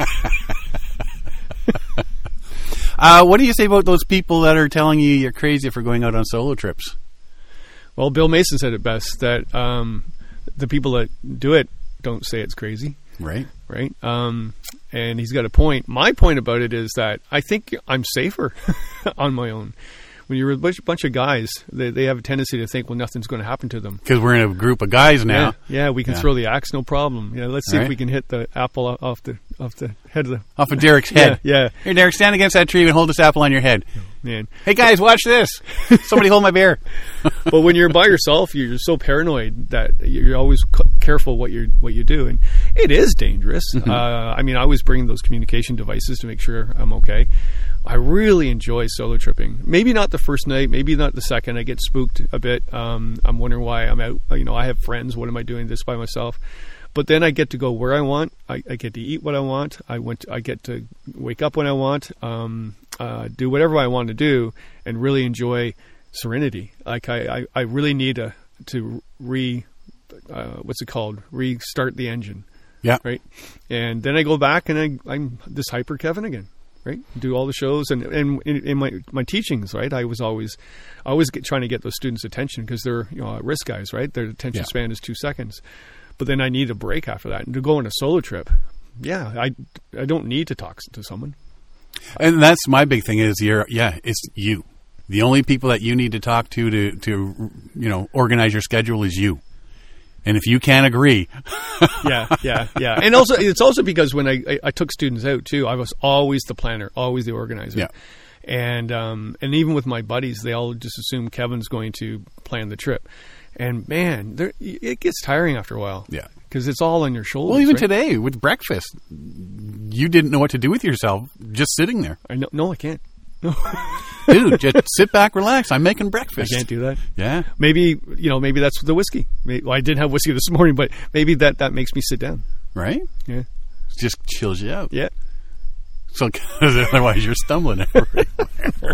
Uh, what do you say about those people that are telling you you're crazy for going out on solo trips? Well, Bill Mason said it best that um, the people that do it don't say it's crazy. Right. Right. Um, and he's got a point. My point about it is that I think I'm safer on my own. When you're a bunch, bunch of guys, they, they have a tendency to think, well, nothing's going to happen to them. Because we're in a group of guys now. Yeah, yeah, we can Yeah. throw the axe, no problem. Yeah, let's see Right. if we can hit the apple o- off the off the head of the. Off of Derek's head. Yeah, Here, Derek, stand against that tree and hold this apple on your head. yeah, man. Hey, guys, watch this. Somebody hold my bear. But when you're by yourself, you're so paranoid that you're always c- careful what you what you do, and it is dangerous. Mm-hmm. Uh, I mean, I always bring those communication devices to make sure I'm okay. I really enjoy solo tripping. Maybe not the first night, maybe not the second. I get spooked a bit. Um, I'm wondering why I'm out. You know, I have friends. What am I doing this by myself? But then I get to go where I want. I, I get to eat what I want. I went. To, I get to wake up when I want. Um, uh, do whatever I want to do, and really enjoy serenity. Like I, I, I really need to to re, uh, what's it called? Restart the engine, Yeah. right? And then I go back and I, I'm this hyper Kevin again, right? Do all the shows and and in, in my my teachings, right? I was always, always get, trying to get those students' attention because they're you know at risk guys, right? Their attention Yeah. span is two seconds. But then I need a break after that. And to go on a solo trip, yeah, I, I don't need to talk to someone. And that's my big thing is you're, yeah, it's you. The only people that you need to talk to to, to you know, organize your schedule is you. And if you can't agree, Yeah, yeah, yeah. And also, it's also because when I, I, I took students out too, I was always the planner, always the organizer. Yeah. And um, and even with my buddies, they all just assume Kevin's going to plan the trip. And man, there, it gets tiring after a while. Yeah. Because it's all on your shoulders. well, even right? today with breakfast, you didn't know what to do with yourself just sitting there. I know, no, I can't. No, Dude, just sit back, relax. I'm making I breakfast. can't do that. Yeah. Maybe, you know, maybe that's the whiskey. Maybe, well, I did have whiskey this morning, but maybe that, that makes me sit down. Right? Yeah. Just chills you out. Yeah. So, because otherwise you're stumbling everywhere.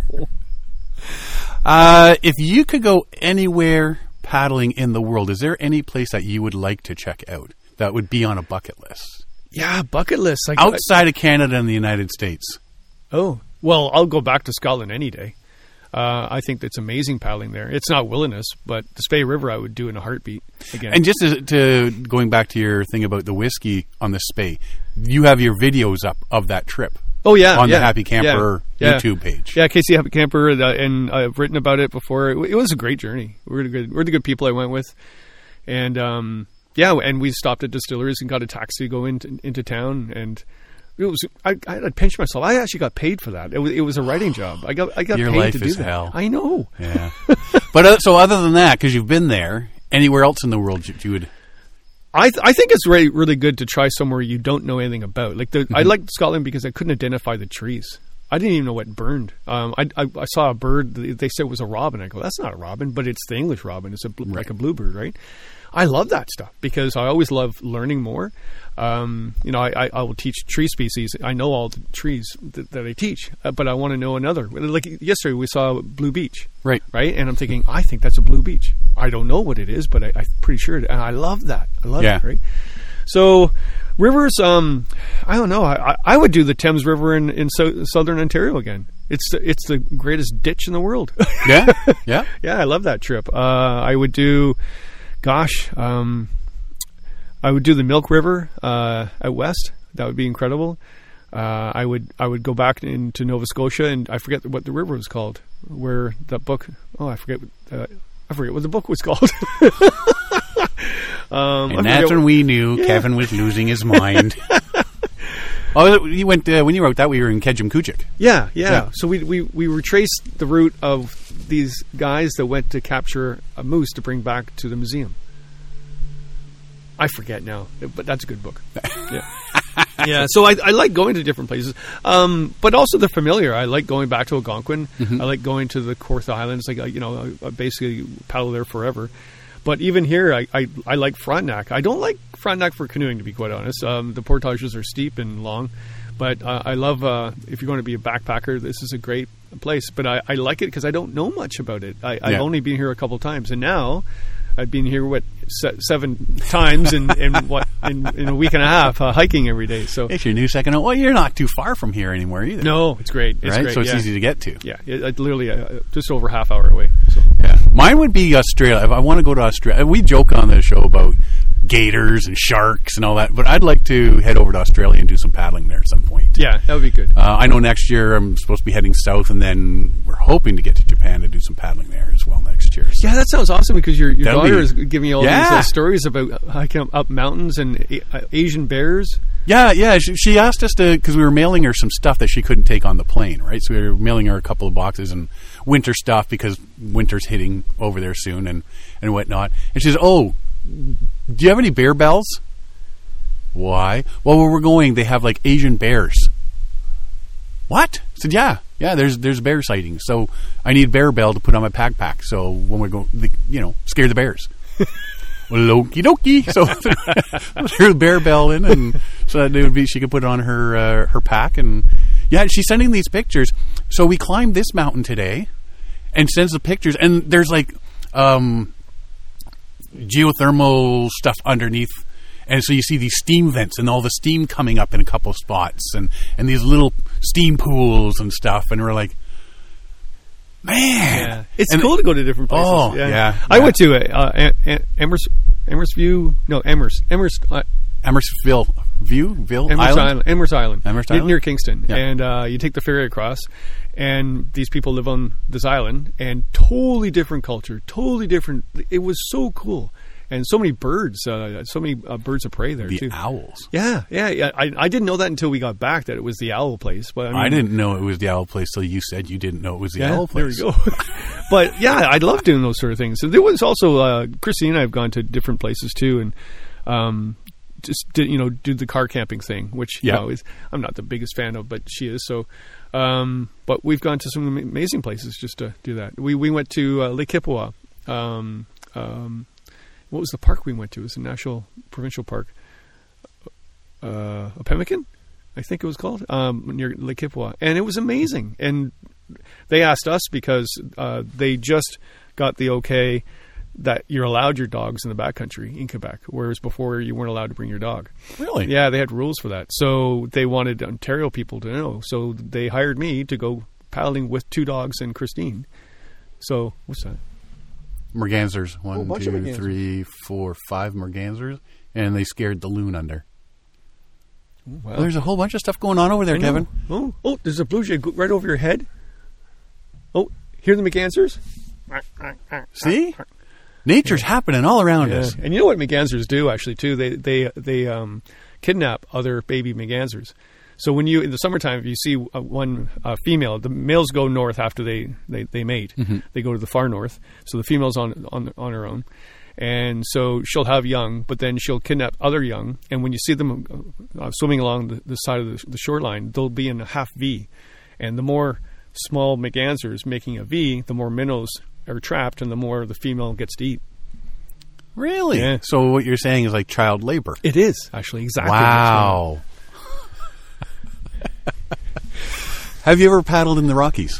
uh, if you could go anywhere paddling in the world, is there any place that you would like to check out that would be on a bucket list? Yeah, bucket list. Like, Outside of Canada and the United States. oh, well, I'll go back to Scotland any day. Uh, I think that's amazing paddling there. It's not Wilderness, but the Spey River I would do in a heartbeat again. And just to, to going back to your thing about the whiskey on the Spey, you have your videos up of that trip. oh, yeah. on yeah, the Happy Camper yeah, yeah. YouTube page. Yeah, Casey Happy Camper, uh, and I've written about it before. It, it was a great journey. We're the good, we're the good people I went with. And, um, yeah, and we stopped at distilleries and got a taxi to go into, into town, and it was I, I had to pinch myself. I actually got paid for that. It was it was a writing job. I got I got Your paid life to do is that. hell. I know. Yeah. But uh, so other than that, because you've been there, anywhere else in the world you, you would... I th- I think it's really really good to try somewhere you don't know anything about. Like the, mm-hmm. I liked Scotland because I couldn't identify the trees. I didn't even know what burned. Um, I, I I saw a bird. They said it was a robin. I go, that's not a robin, but it's the English robin. It's a bl- right. like a bluebird, right? I love that stuff because I always love learning more. Um, you know, I, I, I will teach tree species. I know all the trees that, that I teach, uh, but I want to know another. Like yesterday, we saw blue beech, right? Right, and I'm thinking, I think that's a blue beech. I don't know what it is, but I, I'm pretty sure. It, and I love that. I love yeah. it. Right. So rivers, um, I don't know. I, I would do the Thames River in in so, southern Ontario again. It's the, it's the greatest ditch in the world. yeah, yeah, yeah. I love that trip. Uh, I would do. Gosh, um, I would do the Milk River uh, out west. That would be incredible. Uh, I would I would go back into Nova Scotia, and I forget what the river was called. Where that book? Oh, I forget. Uh, I forget what the book was called. um, and that's when what, we knew yeah. Kevin was losing his mind. Oh, you went uh, when you wrote that. We were in Kejimkujik. Yeah, yeah, yeah. So we we we retraced the route of these guys that went to capture a moose to bring back to the museum. I forget now, but that's a good book. Yeah, yeah. So I, I like going to different places, um, but also the familiar. I like going back to Algonquin. Mm-hmm. I like going to the Kawartha Islands. Like you know, I, I basically paddle there forever. But even here, I, I, I like Frontenac. I don't like Frontenac for canoeing, to be quite honest. Um, the portages are steep and long. But uh, I love, uh, if you're going to be a backpacker, this is a great place. But I, I like it because I don't know much about it. I, I've yeah. only been here a couple times. And now I've been here, what, se- seven times in, in what in, in a week and a half, uh, hiking every day. So it's your new second home. Well, you're not too far from here anymore either. No, it's great. It's right? great. So it's yeah. easy to get to. Yeah, it, it literally uh, just over a half hour away. So. Yeah, mine would be Australia. If I want to go to Australia, we joke on the show about gators and sharks and all that, but I'd like to head over to Australia and do some paddling there at some point. Yeah, that would be good. Uh, I know next year I'm supposed to be heading south, and then we're hoping to get to Japan to do some paddling there as well next year. So. Yeah, that sounds awesome because your, your That'll daughter be, is giving you all yeah. these uh, stories about hiking up, up mountains and uh, Asian bears. Yeah, yeah. She, she asked us to, because we were mailing her some stuff that she couldn't take on the plane, right? So we were mailing her a couple of boxes and winter stuff because winter's hitting over there soon and, and whatnot. And she says, oh, do you have any bear bells? Why? Well, where we're going, they have like Asian bears. What? I said, yeah, yeah. There's there's bear sightings, so I need bear bell to put on my backpack. So when we go, the, you know, scare the bears. Well, okie dokie. So threw the bear bell in, and so that it would be she could put it on her uh, her pack, and yeah, she's sending these pictures. So we climbed this mountain today, and sends the pictures, and there's like um, geothermal stuff underneath. And so you see these steam vents and all the steam coming up in a couple spots and, and these little steam pools and stuff. And we're like, man. Yeah. It's and cool to go to different places. Oh, yeah. yeah I yeah. went to uh, Am- Am- Amherst, Amherst View. No, Amherst. Amherst. Uh, Amherstville View? Ville Amherst Island? Island. Amherst Island. Amherst near, Island? near Kingston. Yeah. And uh, you take the ferry across. And these people live on this island. And totally different culture. Totally different. It was so cool. And so many birds, uh, so many uh, birds of prey there the too. The owls. Yeah, yeah, yeah. I, I didn't know that until we got back that it was the owl place. But I, mean, I didn't know it was the owl place till you said you didn't know it was the yeah, owl place. There we go. But yeah, I love doing those sort of things. So there was also uh, Christine and I have gone to different places too, and um, just did, you know do the car camping thing, which yeah. you know, is, I'm not the biggest fan of, but she is. So, um, but we've gone to some amazing places just to do that. We we went to uh, Lake Kippawa. Um, um, What was the park we went to? It was a national provincial park. Uh, Pemmican, I think it was called, um, near Lake Kippawa. And it was amazing. And they asked us because uh, they just got the okay that you're allowed your dogs in the backcountry in Quebec, whereas before you weren't allowed to bring your dog. Really? Yeah, they had rules for that. So they wanted Ontario people to know. So they hired me to go paddling with two dogs and Christine. So, what's that? Mergansers. One, Oh, two, three, four, five mergansers. And they scared the loon under. Wow. Well, there's a whole bunch of stuff going on over there, Kevin. Oh, oh, there's a blue jay right over your head. Oh, hear the McAnswers? See? Nature's yeah. happening all around yeah. us. And you know what McAnswers do, actually, too? They they they um, kidnap other baby McAnswers. So when you, in the summertime, if you see uh, one uh, female, the males go north after they, they, they mate. Mm-hmm. They go to the far north. So the female's on, on, on her own. And so she'll have young, but then she'll kidnap other young. And when you see them uh, swimming along the, the side of the, the shoreline, they'll be in a half V. And the more small mergansers making a V, the more minnows are trapped and the more the female gets to eat. Really? Yeah. So what you're saying is like child labor. It is, actually, exactly. Wow. Have you ever paddled in the Rockies?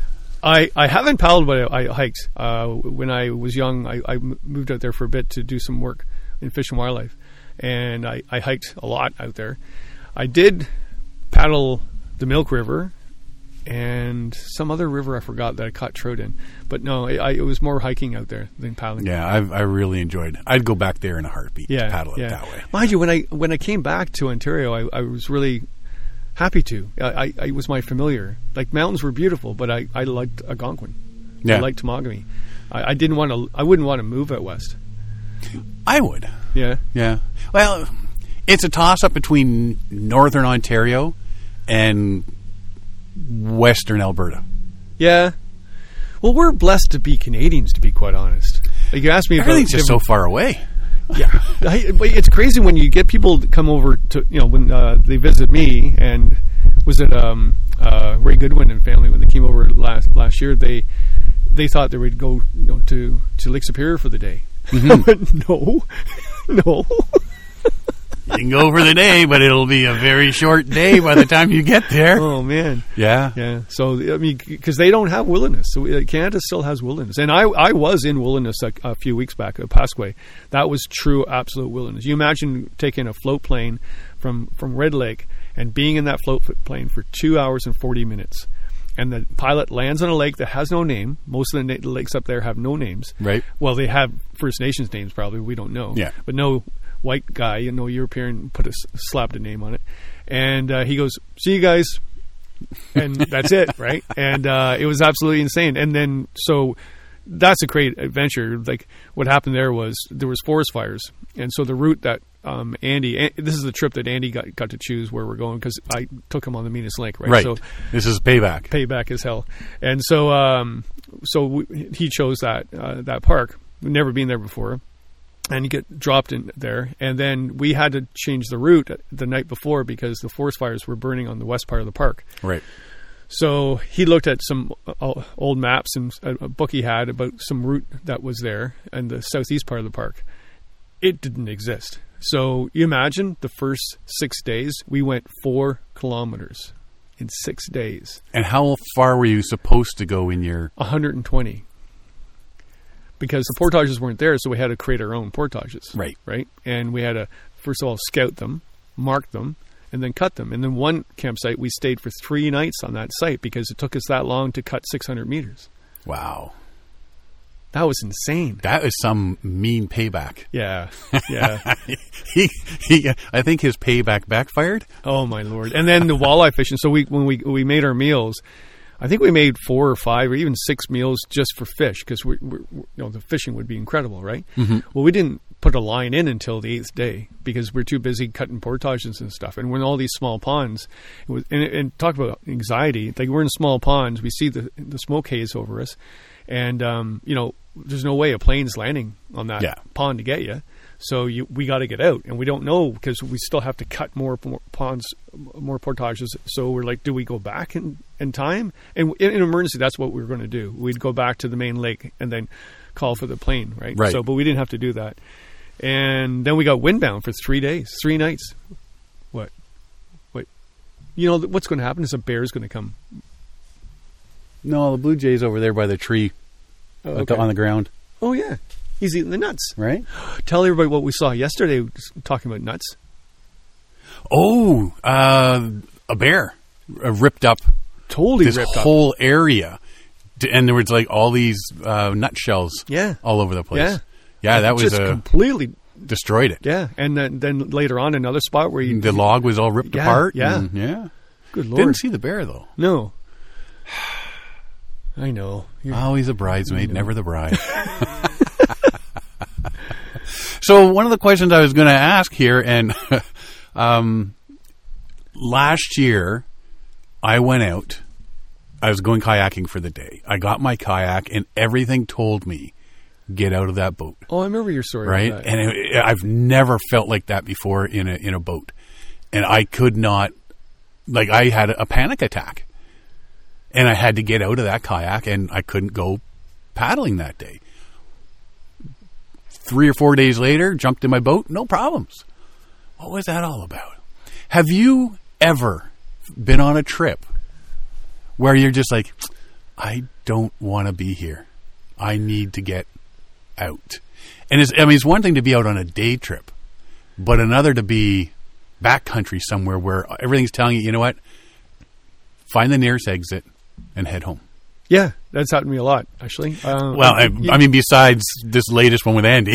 I, I haven't paddled, but I, I hiked. Uh, when I was young, I, I moved out there for a bit to do some work in Fish and Wildlife, and I, I hiked a lot out there. I did paddle the Milk River and some other river I forgot that I caught trout in. But no, I, I, it was more hiking out there than paddling. Yeah, I've, I really enjoyed it. I'd go back there in a heartbeat yeah, to paddle yeah. it that way. Mind you, when I when I came back to Ontario, I, I was really happy to. I, I, it was my familiar. Like, mountains were beautiful, but I, I liked Algonquin. Yeah. I liked Temagami. I, I didn't want to. I wouldn't want to move out west. I would. Yeah. Yeah. Well, it's a toss-up between northern Ontario and western Alberta. Yeah. Well, we're blessed to be Canadians, to be quite honest. Like, you asked me about Everything's just so far away. Yeah, I, but it's crazy when you get people to come over to, you know, when uh, they visit me. And was it um, uh, Ray Goodwin and family when they came over last last year? They they thought they would go, you know, to to Lake Superior for the day. Mm-hmm. I went, no, no. You can go for the day, but it'll be a very short day by the time you get there. Oh man, yeah, yeah. So I mean, because they don't have wilderness, so uh, Canada still has wilderness. And I, I was in wilderness a, a few weeks back at Pasquay. That was true, absolute wilderness. You imagine taking a float plane from from Red Lake and being in that float plane for two hours and forty minutes, and the pilot lands on a lake that has no name. Most of the na- lakes up there have no names. Right. Well, they have First Nations names, probably. We don't know. Yeah. But no white guy, you know, European, put a slapped a name on it, and uh, he goes, "See you guys," and that's it, right? And uh, it was absolutely insane. And then, so that's a great adventure. Like, what happened there was there was forest fires, and so the route that um, Andy, this is the trip that Andy got got to choose where we're going, because I took him on the Meanest Link, right? Right. So this is payback. Payback is hell, and so um, so we, he chose that uh, that park. We'd never been there before. And you get dropped in there. And then we had to change the route the night before because the forest fires were burning on the west part of the park. Right. So he looked at some old maps and a book he had about some route that was there in the southeast part of the park. It didn't exist. So you imagine the first six days, we went four kilometers in six days. And how far were you supposed to go in your... one hundred twenty. Because the portages weren't there, so we had to create our own portages. Right. Right? And we had to, first of all, scout them, mark them, and then cut them. And then one campsite, we stayed for three nights on that site because it took us that long to cut six hundred meters. Wow. That was insane. That is some mean payback. Yeah. Yeah. he, he, I think his payback backfired. Oh, my Lord. And then the walleye fishing. So we when we we made our meals, I think we made four or five or even six meals just for fish because we, we, you know, the fishing would be incredible, right? Mm-hmm. Well, we didn't put a line in until the eighth day because we're too busy cutting portages and stuff. And we're in all these small ponds, it was, and, and talk about anxiety. Like, we're in small ponds, we see the the smoke haze over us, and um, you know, there's no way a plane's landing on that yeah. pond to get you. So you, we got to get out, and we don't know because we still have to cut more, more ponds, more portages. So we're like, do we go back in, in time? And in an emergency, that's what we were going to do. We'd go back to the main lake and then call for the plane, right? Right. So, but we didn't have to do that. And then we got windbound for three days, three nights. What? What? You know what's going to happen is a bear's going to come. No, the blue jay's over there by the tree, Oh, okay. on the ground. Oh yeah. He's eating the nuts. Right? Tell everybody what we saw yesterday talking about nuts. Oh, uh, a bear uh, ripped up Totally this ripped up. whole area. And there was like all these uh, nutshells Yeah. all over the place. Yeah. Yeah, that was Just uh, completely. destroyed it. Yeah. And then, then later on, another spot where you. The log was all ripped Yeah, apart. yeah. and- yeah. Good Lord. Didn't see the bear, though. No. I know. You're, Always a bridesmaid, never the bride. So one of the questions I was going to ask here, and um, last year I went out. I was going kayaking for the day. I got my kayak, and everything told me get out of that boat. Oh, I remember your story. Right? About that. And it, I've never felt like that before in a in a boat. And I could not, like I had a panic attack. And I had to get out of that kayak, and I couldn't go paddling that day. Three or four days later, jumped in my boat, no problems. What was that all about? Have you ever been on a trip where you're just like, I don't want to be here. I need to get out. And it's, I mean, it's one thing to be out on a day trip, but another to be backcountry somewhere where everything's telling you, you know what? Find the nearest exit and head home. Yeah, that's happened to me a lot, actually. Uh, well, I, I mean, besides this latest one with Andy.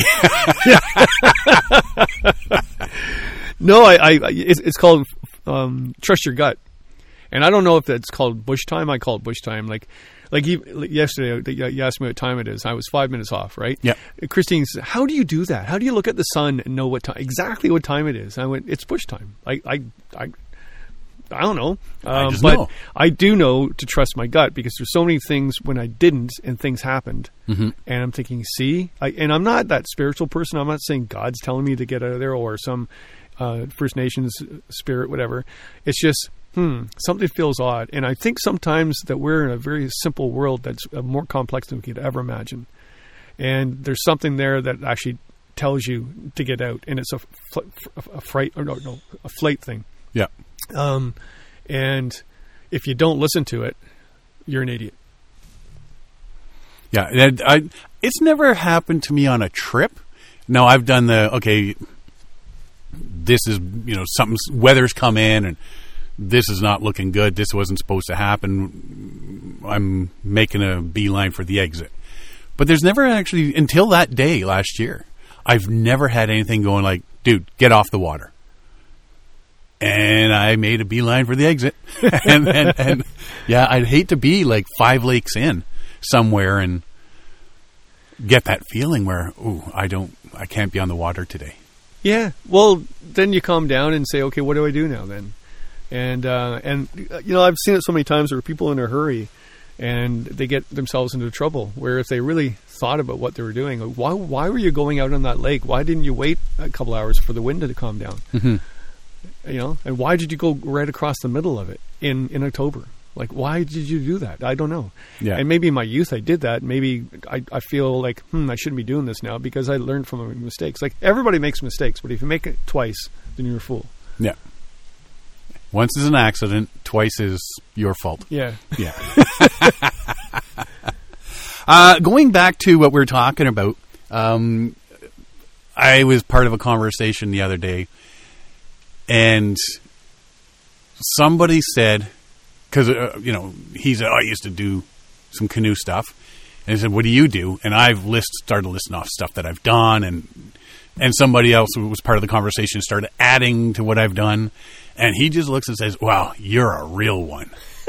No, I, I it's, it's called um, trust your gut, and I don't know if that's called bush time. I call it bush time. Like, like yesterday, you asked me what time it is. I was five minutes off, right? Yeah. Christine said, "How do you do that? How do you look at the sun and know what time exactly what time it is?" I went, "It's bush time." I, I, I, I don't know, um, I just but know. I do know to trust my gut because there's so many things when I didn't and things happened, mm-hmm. and I'm thinking, "See," I, and I'm not that spiritual person. I'm not saying God's telling me to get out of there or some uh, First Nations spirit, whatever. It's just. Hmm, something feels odd. And I think sometimes that we're in a very simple world that's more complex than we could ever imagine. And there's something there that actually tells you to get out. And it's a, fl- a fright, or no, no, a flight thing. Yeah. Um, and if you don't listen to it, you're an idiot. Yeah. I, I, it's never happened to me on a trip. No, I've done the, okay, this is, you know, something, weather's come in and, this is not looking good. This wasn't supposed to happen. I'm making a beeline for the exit. But there's never actually, until that day last year, I've never had anything going like, dude, get off the water. And I made a beeline for the exit. and, and, and yeah, I'd hate to be like five lakes in somewhere and get that feeling where, ooh, I don't, I can't be on the water today. Yeah. Well, then you calm down and say, okay, what do I do now then? And, uh, and you know, I've seen it so many times where people in a hurry and they get themselves into trouble, where if they really thought about what they were doing, why why were you going out on that lake? Why didn't you wait a couple hours for the wind to calm down? Mm-hmm. You know, and why did you go right across the middle of it in, in October? Like, why did you do that? I don't know. Yeah. And maybe in my youth I did that. Maybe I, I feel like, hmm, I shouldn't be doing this now because I learned from my mistakes. Like, everybody makes mistakes, but if you make it twice, then you're a fool. Yeah. Once is an accident, twice is your fault. Yeah. Yeah. uh, going back to what we were talking about, um, I was part of a conversation the other day, and somebody said, because, uh, you know, he said, oh, I used to do some canoe stuff. And he said, what do you do? And I've list, started listing off stuff that I've done, and and somebody else who was part of the conversation started adding to what I've done. And he just looks and says, wow, you're a real one.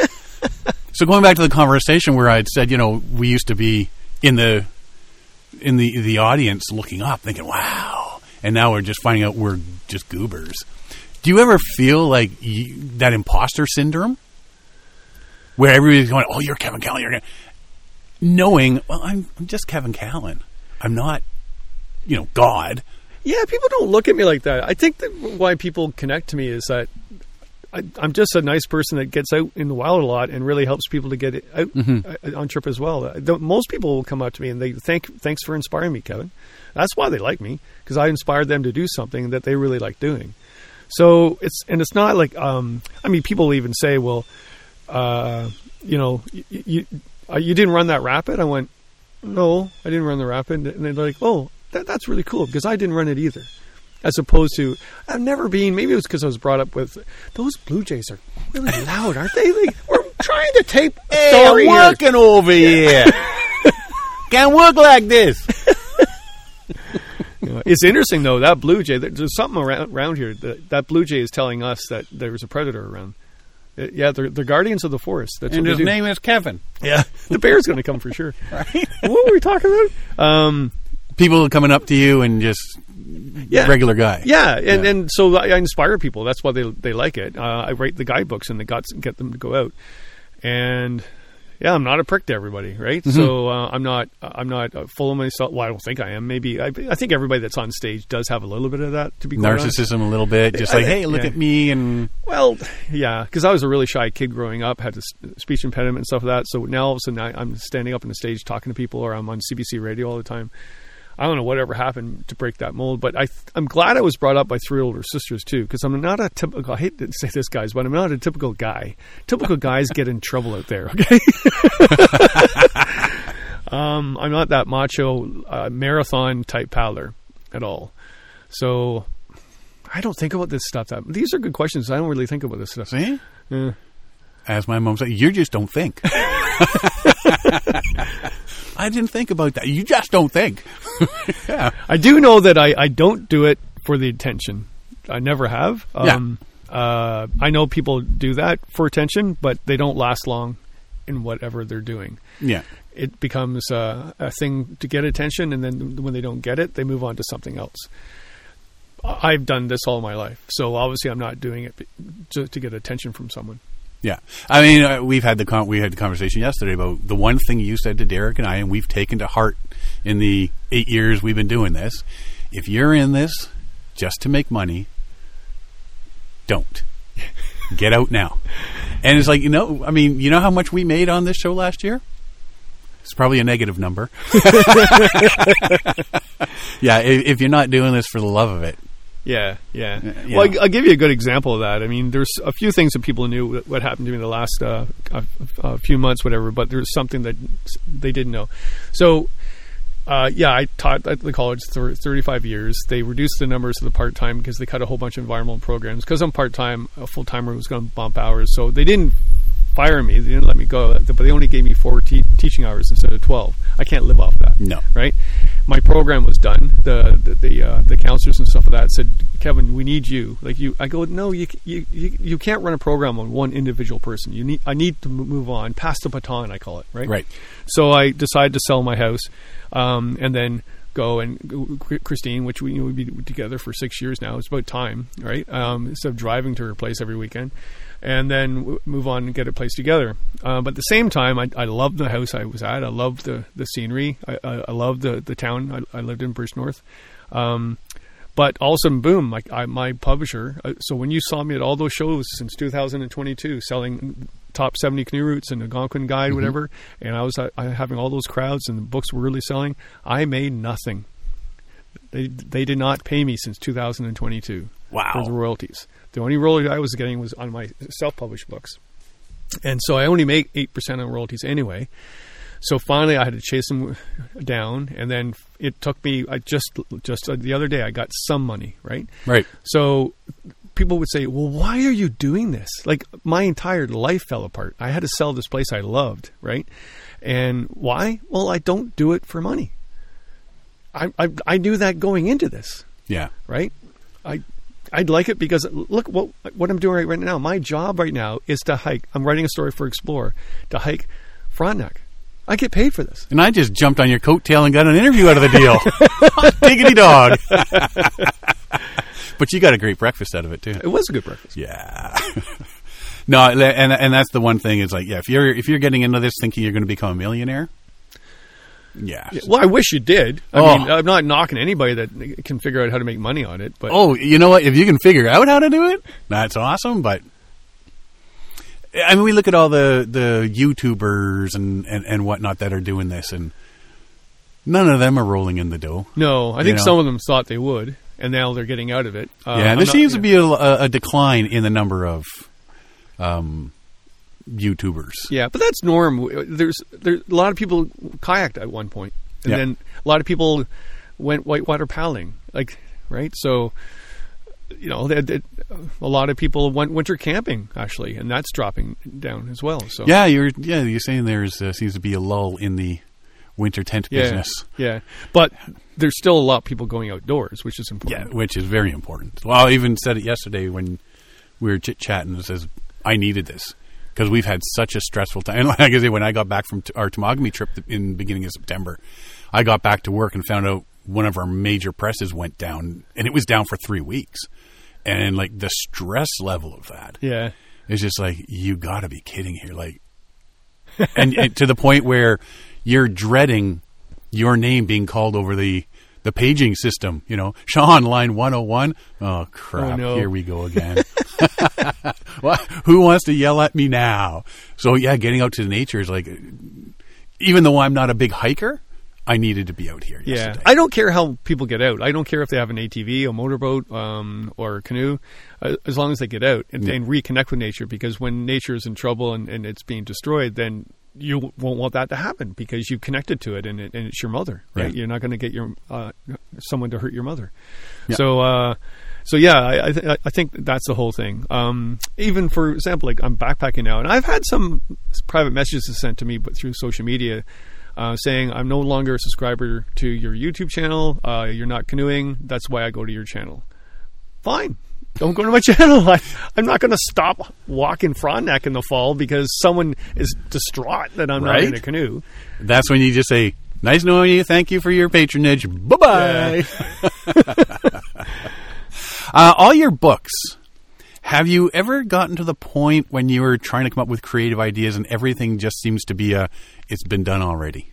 So going back to the conversation where I'd said, you know, we used to be in the in the the audience looking up, thinking, wow. And now we're just finding out we're just goobers. Do you ever feel like you, that imposter syndrome? Where everybody's going, oh, you're Kevin Callan. You're Kevin. Knowing, well, I'm, I'm just Kevin Callan. I'm not, you know, God. Yeah, people don't look at me like that. I think that why people connect to me is that I, I'm just a nice person that gets out in the wild a lot and really helps people to get out mm-hmm. on trip as well. The, most people will come up to me and they thank thanks for inspiring me, Kevin. That's why they like me, because I inspired them to do something that they really like doing. So it's and it's not like um, I mean, people even say, well, uh, you know, you you, uh, you didn't run that rapid. I went, no, I didn't run the rapid, and they're like, oh. That, that's really cool because I didn't run it either. As opposed to, I've never been, maybe it was because I was brought up with, those Blue Jays are really loud, aren't they? Like, we're trying to tape a hey, story I'm working here. over here. Can't work like this. You know, it's interesting, though, that Blue Jay, there's something around, around here. That, that Blue Jay is telling us that there's a predator around. It, yeah, they're, they're guardians of the forest. That's and what his they do. name is Kevin. Yeah, the bear's going to come for sure. Right? What were we talking about? Um... People coming up to you and just yeah. regular guy. Yeah, and, yeah. and so I inspire people. That's why they they like it. Uh, I write the guidebooks and the guts get them to go out. And Yeah, I'm not a prick to everybody, right? Mm-hmm. So uh, I'm not I'm not uh, full of myself. Well, I don't think I am. Maybe I, I think everybody that's on stage does have a little bit of that. To be quite narcissism, honest. a little bit, just I, like, hey, look yeah. at me, and well, yeah, because I was a really shy kid growing up, had a speech impediment and stuff like that. So now all of a sudden I, I'm standing up on the stage talking to people, or I'm on C B C radio all the time. I don't know whatever happened to break that mold, but I, I'm glad I was brought up by three older sisters too, because I'm not a typical, I hate to say this, guys, but I'm not a typical guy. Typical guys get in trouble out there, okay? um, I'm not that macho uh, marathon type paddler at all. So I don't think about this stuff. That These are good questions. I don't really think about this stuff. See? Yeah. As my mom said, you just don't think. I didn't think about that. You just don't think. Yeah. I do know that I, I don't do it for the attention. I never have. Um, yeah. uh, I know people do that for attention, but they don't last long in whatever they're doing. Yeah. It becomes uh, a thing to get attention, and then when they don't get it, they move on to something else. I've done this all my life, so obviously I'm not doing it to, to get attention from someone. Yeah, I mean, uh, we've had the con- we had the conversation yesterday about the one thing you said to Derek and I, and we've taken to heart in the eight years we've been doing this. If you're in this just to make money, don't get out now. And it's like, you know, I mean, you know how much we made on this show last year? It's probably a negative number. Yeah, if, if you're not doing this for the love of it. Yeah, yeah. You well, know. I'll give you a good example of that. I mean, there's a few things that people knew what happened to me the last uh, a, a few months, whatever, but there's something that they didn't know. So, uh, yeah, I taught at the college for thirty-five years. They reduced the numbers of the part-time because they cut a whole bunch of environmental programs. Because I'm part-time, a full-timer was going to bump hours. So they didn't fire me. They didn't let me go, but they only gave me four te- teaching hours instead of twelve. I can't live off that. No. Right? My program was done. The the the, uh, the counselors and stuff like that said, Kevin, we need you. Like you, I go, no, you you you, you can't run a program on one individual person. You need, I need to move on, pass the baton, I call it, right? Right. So I decided to sell my house, um, and then go and Christine, which we you know, we've been together for six years now. It's about time, right? Um, instead of driving to her place every weekend. And then w- move on and get a place together. Uh, but at the same time, I, I loved the house I was at. I loved the, the scenery. I, I, I loved the, the town. I, I lived in Bruce North. Um, but all of a sudden, boom, like I, my publisher. Uh, so when you saw me at all those shows since two thousand twenty-two, selling top seventy canoe routes and Algonquin Guide, mm-hmm. whatever, and I was uh, having all those crowds and the books were really selling, I made nothing. They they did not pay me since two thousand twenty-two Wow. for the royalties. The only royalty I was getting was on my self-published books. And so I only make eight percent on royalties anyway. So finally I had to chase them down. And then it took me, I just, just the other day, I got some money, right? Right. So people would say, well, why are you doing this? Like my entire life fell apart. I had to sell this place I loved, right? And why? Well, I don't do it for money. I, I, I knew that going into this. Yeah. Right? I, I'd like it because look what what I'm doing right, right now. My job right now is to hike. I'm writing a story for Explorer to hike Frontenac. I get paid for this. And I just jumped on your coattail and got an interview out of the deal. Diggity dog. But you got a great breakfast out of it too. It was a good breakfast. Yeah. No, and and that's the one thing is like, yeah, if you're if you're getting into this thinking you're going to become a millionaire. Yeah. Yeah. Well, I wish you did. I Oh. mean, I'm not knocking anybody that can figure out how to make money on it. But Oh, you know what? If you can figure out how to do it, that's awesome. But I mean, we look at all the, the YouTubers and, and, and whatnot that are doing this, and none of them are rolling in the dough. no, I You think know. some of them thought they would, and now they're getting out of it. Uh, yeah, I'm there not- seems to yeah. be a, a, a decline in the number of um, YouTubers. Yeah, but that's norm. There's there's a lot of people kayaked at one point, and Yeah. then a lot of people went whitewater paddling, like right. So, you know, they, they, a lot of people went winter camping actually, and that's dropping down as well. So Yeah, you're yeah you're saying there's uh, seems to be a lull in the winter tent yeah, business. yeah. But there's still a lot of people going outdoors, which is important. Yeah, which is very important. Well, I even said it yesterday when we were chit chatting. It says I needed this. Because we've had such a stressful time. And like I say, when I got back from t- our Temagami trip in the beginning of September, I got back to work and found out one of our major presses went down. And it was down for three weeks. And like the stress level of that Yeah. is just like, you got to be kidding here. Like, and, and to the point where you're dreading your name being called over the the paging system. You know, Sean, line one oh one. Oh crap! Oh, no. Here we go again. Well, who wants to yell at me now? So yeah, getting out to nature is like, even though I'm not a big hiker, I needed to be out here Yeah, yesterday. I don't care how people get out. I don't care if they have an A T V, a motorboat, um, or a canoe, uh, as long as they get out and, Yeah. and reconnect with nature. Because when nature is in trouble and, and it's being destroyed, then you won't want that to happen because you connected to it and, it, and it's your mother, right? Yeah. You're not going to get your uh, someone to hurt your mother. Yeah. So, uh, so yeah, I I, th- I think that's the whole thing. Um, even for example, like I'm backpacking now, and I've had some private messages sent to me, but through social media. Uh, saying I'm no longer a subscriber to your YouTube channel. Uh, you're not canoeing. That's why I go to your channel. Fine. Don't go to my channel. I, I'm not going to stop walking Frontenac in the fall because someone is distraught that I'm Right? not in a canoe. That's when you just say, "Nice knowing you. Thank you for your patronage. Bye bye." uh, all your books. Have you ever gotten to the point when you were trying to come up with creative ideas and everything just seems to be a, it's been done already?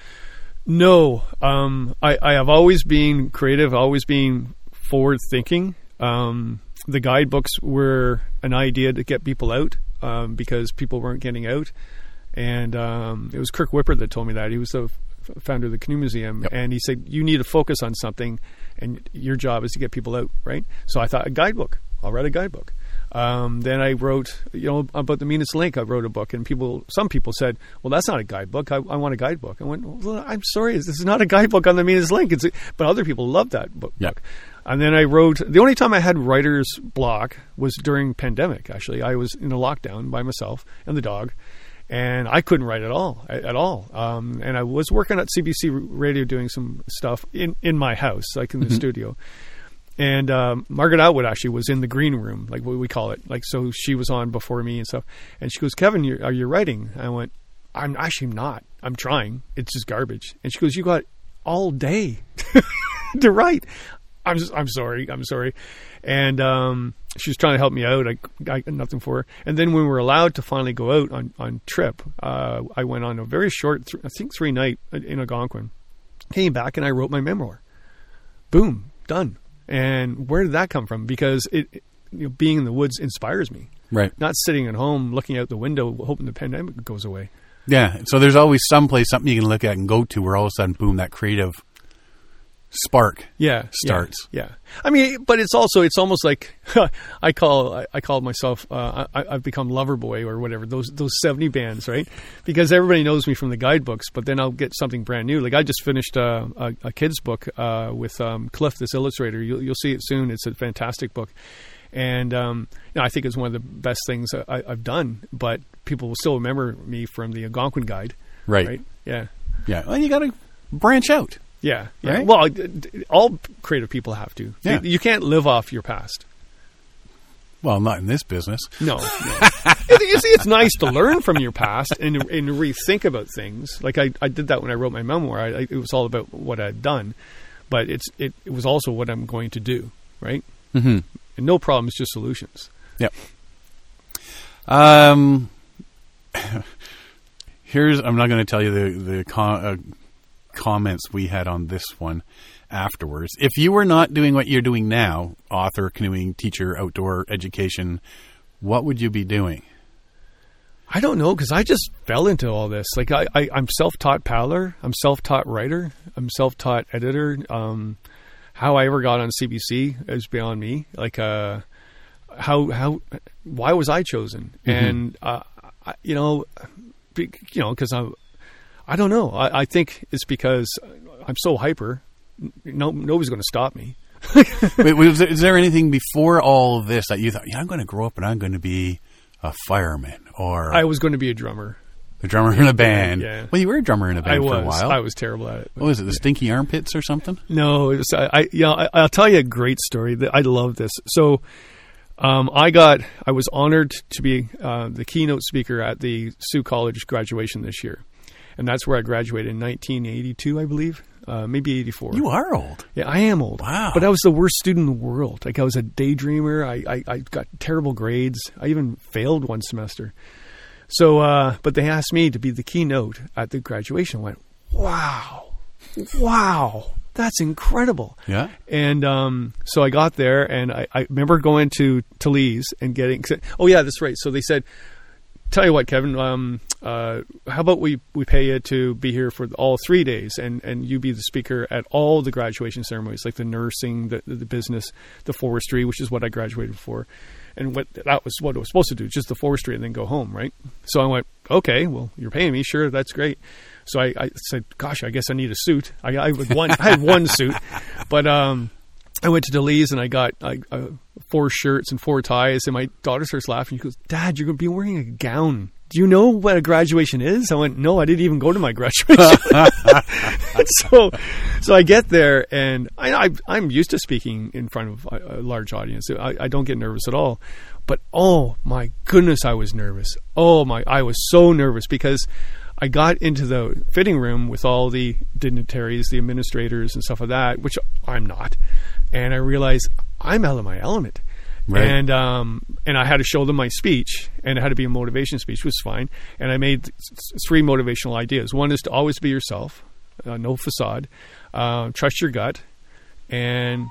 No. Um, I, I have always been creative, always been forward thinking. Um, the guidebooks were an idea to get people out um, because people weren't getting out. And um, it was Kirk Whipper that told me that. He was the f- founder of the Canoe Museum. Yep. And he said, you need to focus on something, and your job is to get people out, right? So I thought, a guidebook. I'll write a guidebook. Um, then I wrote, you know, about the Meanest Link. I wrote a book, and people, some people said, "Well, that's not a guidebook. I, I want a guidebook." I went, well, "I'm sorry, this is not a guidebook on the Meanest Link." It's a, but other people loved that book. Yeah. And then I wrote. The only time I had writer's block was during pandemic. Actually, I was in a lockdown by myself and the dog, and I couldn't write at all, at all. Um, and I was working at C B C Radio doing some stuff in in my house, like in the mm-hmm. studio. And um, Margaret Atwood actually was in the green room, like what we call it. Like, so she was on before me and stuff. And she goes, "Kevin, you're, are you writing?" I went, "I'm actually not. I'm trying. It's just garbage." And she goes, "You got all day to write." I'm just, I'm sorry. I'm sorry. And um, she was trying to help me out. I, I got nothing for her. And then when we were allowed to finally go out on, on trip, uh, I went on a very short, th- I think three night in Algonquin. Came back and I wrote my memoir. Boom, done. And where did that come from? Because it, it you know, being in the woods inspires me. Right. Not sitting at home looking out the window hoping the pandemic goes away. Yeah. So there's always someplace, something you can look at and go to where all of a sudden, boom, that creative spark yeah, starts. Yeah, yeah. I mean, but it's also, it's almost like I call, I, I call myself, uh, I, I've become Loverboy or whatever, those those seventy bands, right? Because everybody knows me from the guidebooks, but then I'll get something brand new. Like I just finished a, a, a kid's book uh, with um, Cliff, this illustrator. You'll, you'll see it soon. It's a fantastic book. And um, you know, I think it's one of the best things I, I've done, but people will still remember me from the Algonquin Guide. Right. Right? Yeah. Yeah. Well, you got to branch out. Yeah, yeah. Right? Well, all creative people have to. Yeah. You can't live off your past. Well, not in this business. No. no. it, you see, it's nice to learn from your past and, and rethink about things. Like I, I did that when I wrote my memoir. I, I, it was all about what I'd done, but it's it, it was also what I'm going to do, right? Mm-hmm. And no problems, just solutions. Yep. Um. Here's. I'm not going to tell you the the con, uh, comments we had on this one afterwards. If you were not doing what you're doing now, author, canoeing, teacher, outdoor education, what would you be doing? I don't know, because I just fell into all this. Like I, I, I'm self-taught paddler. I'm self-taught writer. I'm self-taught editor. Um, how I ever got on C B C is beyond me. Like, uh, how, how, why was I chosen? Mm-hmm. And, uh, I, you know, be, you know, because I, I don't know. I, I think it's because I'm so hyper. No, nobody's going to stop me. Wait, was there, is there anything before all of this that you thought, yeah, I'm going to grow up and I'm going to be a fireman, or I was going to be a drummer. A drummer in a band. Yeah. Well, you were a drummer in a band I was. for a while. I was terrible at it. What was it, the Stinky Armpits or something? No, it was, I, I, you know, I, I'll tell you a great story. That I love this. So, um, I got, I was honored to be uh, the keynote speaker at the Sioux College graduation this year. And that's where I graduated in nineteen eighty-two, I believe. Uh, maybe eighty-four. You are old. Yeah, I am old. Wow. But I was the worst student in the world. Like, I was a daydreamer. I, I, I got terrible grades. I even failed one semester. So, uh, but they asked me to be the keynote at the graduation. I went, wow, wow, that's incredible. Yeah. And um, so I got there, and I, I remember going to Talese and getting, oh yeah, that's right. So they said, tell you what, Kevin, um, uh, how about we, we pay you to be here for all three days and, and you be the speaker at all the graduation ceremonies, like the nursing, the, the business, the forestry, which is what I graduated for. And what that was what I was supposed to do, just the forestry and then go home, right? So I went, okay, well, you're paying me. Sure, that's great. So I, I said, gosh, I guess I need a suit. I, I, had, one, I had one suit, but um, I went to Deleuze and I got I, uh, four shirts and four ties, and my daughter starts laughing. She goes, Dad, you're going to be wearing a gown. Do you know what a graduation is? I went, no, I didn't even go to my graduation. so, so I get there, and I, I, I'm used to speaking in front of a, a large audience. I, I don't get nervous at all. But oh my goodness, I was nervous. Oh my, I was so nervous because I got into the fitting room with all the dignitaries, the administrators, and stuff like that, which I'm not, and I realized I'm out of my element. Right. And um, and I had to show them my speech, and it had to be a motivation speech, which was fine. And I made th- three motivational ideas. One is to always be yourself, uh, no facade, uh, trust your gut, and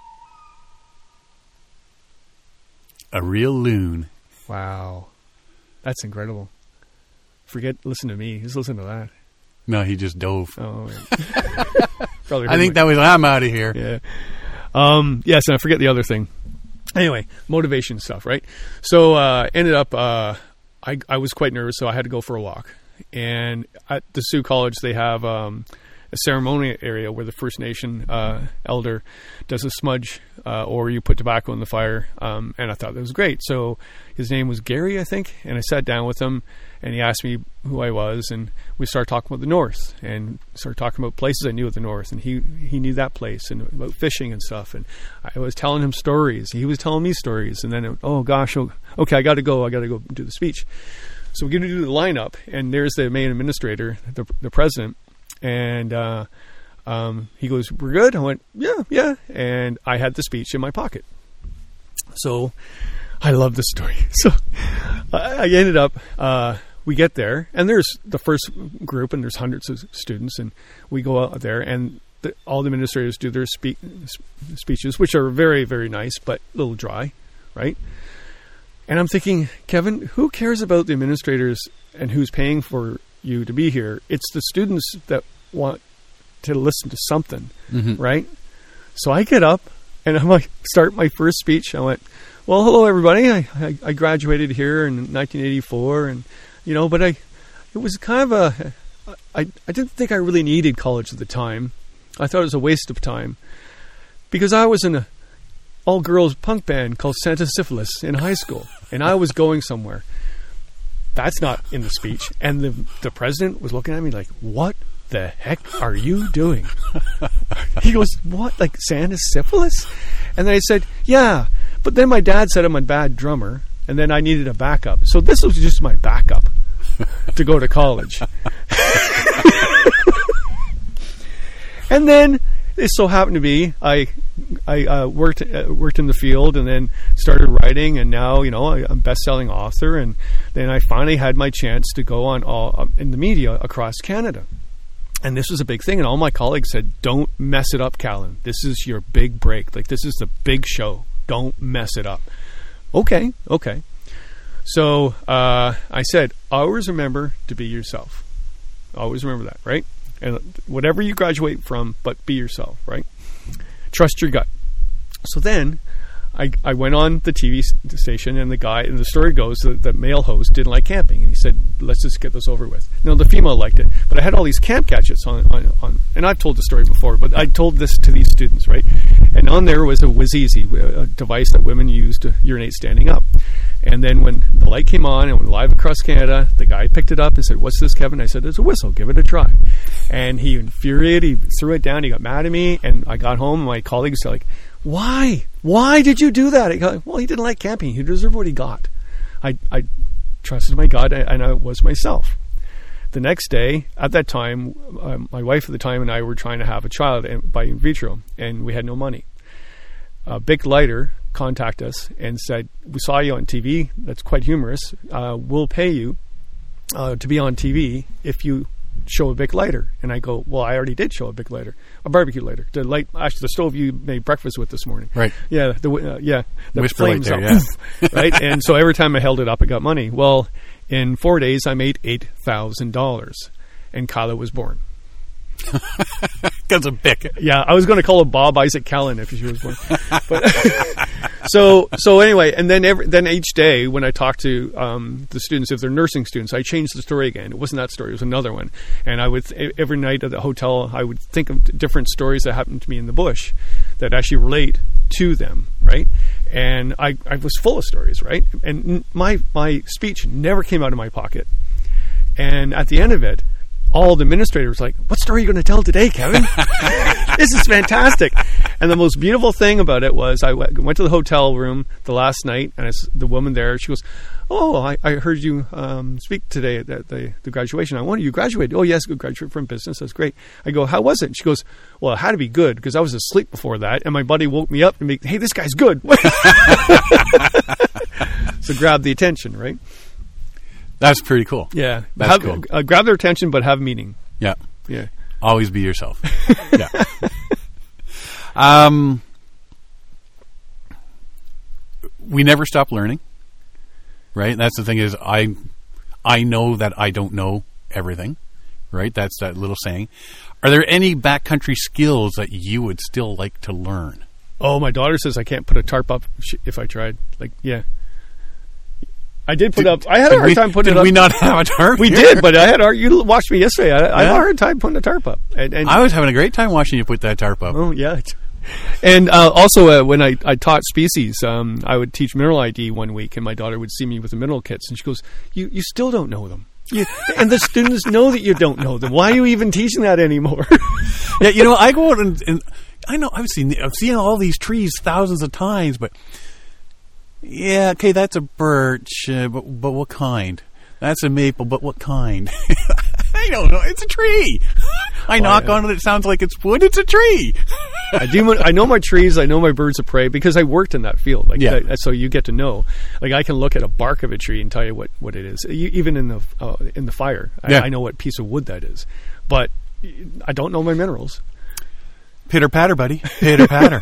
a real loon. Wow, that's incredible. Forget, listen to me. Just listen to that. No, he just dove. Oh, yeah. Probably I think my, that was, I'm out of here. Yeah. Um, yes, and I forget the other thing. Anyway, motivation stuff, right? So uh, ended up, uh, I, I was quite nervous, so I had to go for a walk. And at the Sioux College, they have um, a ceremonial area where the First Nation uh, elder does a smudge, uh, or you put tobacco in the fire. Um, and I thought that was great. So his name was Gary, I think. And I sat down with him, and he asked me who I was, and we started talking about the North, and started talking about places I knew of the North, and he he knew that place, and about fishing and stuff, and I was telling him stories, he was telling me stories, and then it, oh gosh, okay, I got to go, I got to go do the speech. So we're going to do the lineup, and there's the main administrator, the the president, and uh, um, he goes, "We're good." I went, "Yeah, yeah," and I had the speech in my pocket. So I love this story. So I, I ended up. Uh, We get there, and there's the first group, and there's hundreds of students, and we go out there, and the, all the administrators do their spe- speeches, which are very, very nice, but a little dry, right? And I'm thinking, Kevin, who cares about the administrators and who's paying for you to be here? It's the students that want to listen to something, mm-hmm. right? So I get up, and I'm like, start my first speech. I went, well, hello, everybody. I, I, I graduated here in nineteen eighty-four, and you know, but I, it was kind of a, I, I didn't think I really needed college at the time. I thought it was a waste of time because I was in a all-girls punk band called Santa Syphilis in high school, and I was going somewhere. That's not in the speech. And the the president was looking at me like, what the heck are you doing? He goes, what, like Santa Syphilis? And then I said, yeah, but then my dad said I'm a bad drummer, and then I needed a backup. So this was just my backup to go to college. And then it so happened to be I I uh, worked uh, worked in the field, and then started writing, and now you know I, I'm a best-selling author, and then I finally had my chance to go on all um, in the media across Canada. And this was a big thing, and all my colleagues said, "Don't mess it up, Callan. This is your big break. Like this is the big show. Don't mess it up." Okay, okay. So uh, I said, always remember to be yourself. Always remember that, right? And whatever you graduate from, but be yourself, right? Trust your gut. So then I, I went on the T V station, and the guy, and the story goes that the male host didn't like camping, and he said, let's just get this over with. No, the female liked it, but I had all these camp gadgets on, on, on and I've told the story before, but I told this to these students, right? And on there was a Wizeezy, a device that women use to urinate standing up. And then when the light came on and went live across Canada, the guy picked it up and said, what's this, Kevin? I said, it's a whistle. Give it a try. And he infuriated. He threw it down. He got mad at me. And I got home, and my colleagues were like, why? Why did you do that? I go, well, he didn't like camping. He deserved what he got. I, I trusted my gut, and I was myself. The next day, at that time, um, my wife at the time and I were trying to have a child by in vitro, and we had no money. Uh, Bic Lighter contacted us and said, we saw you on T V. That's quite humorous. Uh, we'll pay you uh, to be on T V if you show a Bic lighter. And I go, well, I already did show a Bic lighter, a barbecue lighter, the light, actually the stove you made breakfast with this morning. Right. Yeah. The uh, yeah the Whisper light flames there, out, yeah. right. And so every time I held it up, I got money. Well, in four days, I made eight thousand dollars, and Kyla was born. Because of Bic. Yeah, I was going to call her Bob Isaac Callan if she was born. But so so anyway, and then every, then each day when I talk to um, the students, if they're nursing students, I changed the story again. It wasn't that story; it was another one. And I would every night at the hotel, I would think of different stories that happened to me in the bush that actually relate to them, right? And I, I was full of stories, right? And my my speech never came out of my pocket. And at the end of it, all the administrators were like, what story are you going to tell today, Kevin? This is fantastic. And the most beautiful thing about it was I w- went to the hotel room the last night, and it's the woman there, she goes, oh, I, I heard you um, speak today at the, the graduation. I wanted you graduated. Oh, yes, good, graduate from business. That's great. I go, how was it? And she goes, well, it had to be good because I was asleep before that, and my buddy woke me up and be, hey, this guy's good. So grab the attention, right? That's pretty cool. Yeah. That's have, cool. Uh, grab their attention, but have meaning. Yeah. Yeah. Always be yourself. Yeah. Um, we never stop learning, right? That's the thing is I, I know that I don't know everything, right? That's that little saying. Are there any backcountry skills that you would still like to learn? Oh, my daughter says I can't put a tarp up if I tried. Like, yeah. I did put Did, up. I had a hard we, time putting did it up. Did we not have a tarp? We here? did, but I had. A, you watched me yesterday. I, I Yeah. had a hard time putting a tarp up. And, and I was having a great time watching you put that tarp up. oh yeah. And uh, also, uh, when I, I taught species, um, I would teach mineral I D one week, and my daughter would see me with the mineral kits, and she goes, "You you still don't know them." You, and the students know that you don't know them. Why are you even teaching that anymore? Yeah, you know, I go out and, and I know I've seen I've seen all these trees thousands of times, but yeah, okay, that's a birch, uh, but but what kind? That's a maple, but what kind? I don't know. It's a tree. I Oh, knock yeah. on it. It sounds like it's wood. It's a tree. I do. I know my trees. I know my birds of prey because I worked in that field. Like, Yeah. that, so you get to know. Like, I can look at a bark of a tree and tell you what, what it is. You, even in the uh, in the fire, I, Yeah. I know what piece of wood that is. But I don't know my minerals. Pitter patter, buddy. Pitter patter.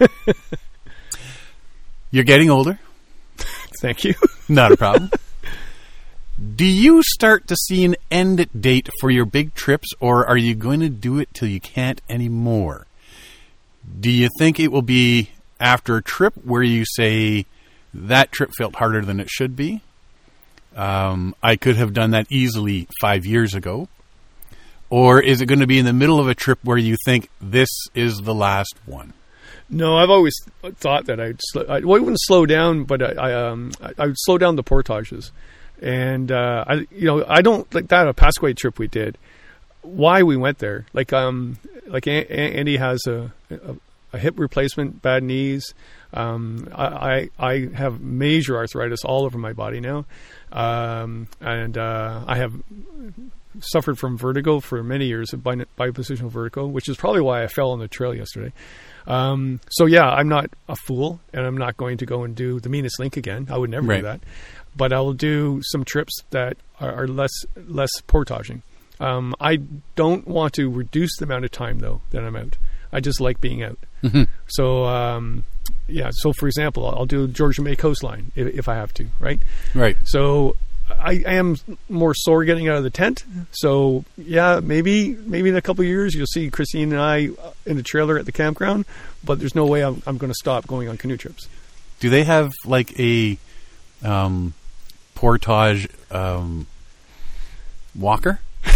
You're getting older. Thank you. Not a problem. Do you start to see an end date for your big trips, or are you going to do it till you can't anymore? Do you think it will be after a trip where you say, that trip felt harder than it should be? Um, I could have done that easily five years ago. Or is it going to be in the middle of a trip where you think, this is the last one? No, I've always thought that I'd. Sl- I, well, I wouldn't slow down, but I, I, um, I, I would slow down the portages. And uh, I, you know, I don't like that a Pasquay trip we did. Why we went there? Like, um, like a- a- Andy has a, a, a hip replacement, bad knees. Um, I, I I have major arthritis all over my body now, um, and uh, I have suffered from vertigo for many years, of bi- bipositional vertigo, which is probably why I fell on the trail yesterday. Um, so yeah, I'm not a fool, and I'm not going to go and do the meanest link again. I would never Right. do that. But I will do some trips that are, are less less portaging. Um, I don't want to reduce the amount of time though that I'm out. I just like being out. Mm-hmm. So um, yeah. So for example, I'll, I'll do Georgia May coastline if, if I have to. Right. Right. So I, I am more sore getting out of the tent. So yeah, maybe maybe in a couple of years you'll see Christine and I in the trailer at the campground. But there's no way I'm, I'm going to stop going on canoe trips. Do they have like a um, portage um, walker?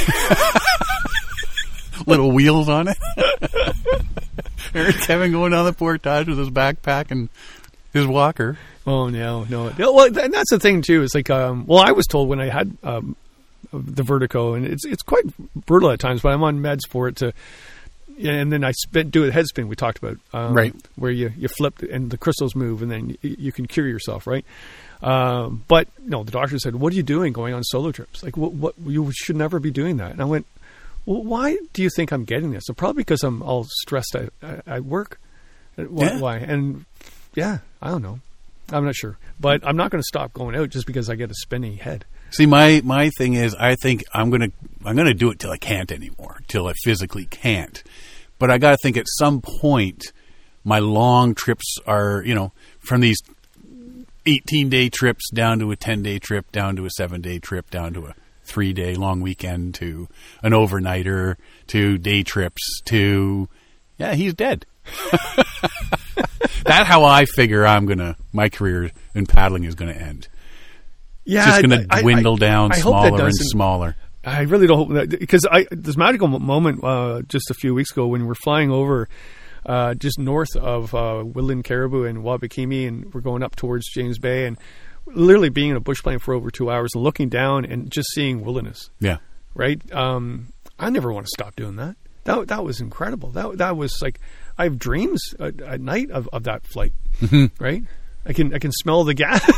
Little wheels on it. There's Kevin going down the portage with his backpack and his walker. Oh no, no. no well, and that's the thing too. It's like, um, well, I was told when I had um, the vertigo, and it's it's quite brutal at times, but I'm on meds for it to. And then I spin, do a head spin we talked about, um, Right. where you, you flip and the crystals move, and then you, you can cure yourself, right? Um, but no, the doctor said, "What are you doing going on solo trips? Like, what, what you should never be doing that." And I went, "Well, why do you think I'm getting this? So probably because I'm all stressed at, at work. Why, Yeah. why? And yeah, I don't know. I'm not sure, but I'm not going to stop going out just because I get a spinny head." See, my, my thing is, I think I'm gonna I'm gonna do it till I can't anymore, till I physically can't. But I got to think at some point, my long trips are, you know, from these eighteen-day trips down to a ten-day trip, down to a seven-day trip, down to a three-day long weekend, to an overnighter, to day trips, to, yeah, he's dead. That's how I figure I'm going to, my career in paddling is going to end. Yeah, It's just going I- to dwindle I- down I hope that smaller and doesn't- smaller. I really don't hope that, because I this magical mo- moment uh, just a few weeks ago when we're flying over uh, just north of uh, Woodland Caribou and Wabakimi, and we're going up towards James Bay, and literally being in a bush plane for over two hours and looking down and just seeing wilderness. Yeah. Right? Um, I never want to stop doing that. That that was incredible. That that was like, I have dreams at, at night of, of that flight. Mm-hmm. Right? I can I can smell the gas.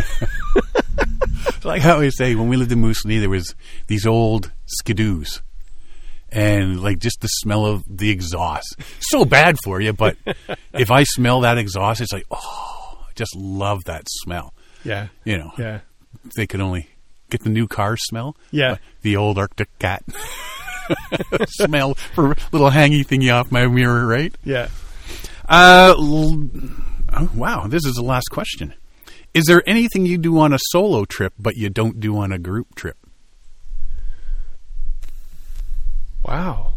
Like I always say, when we lived in Moosonee, there was these old skidoos. And like just the smell of the exhaust. So bad for you, but if I smell that exhaust, it's like, oh, I just love that smell. Yeah. You know, Yeah. if they could only get the new car smell. Yeah. Uh, the old Arctic cat smell for a little hangy thingy off my mirror, right? Yeah. Uh, l- oh, wow, this is the last question. Is there anything you do on a solo trip but you don't do on a group trip? Wow.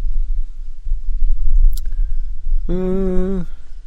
Uh,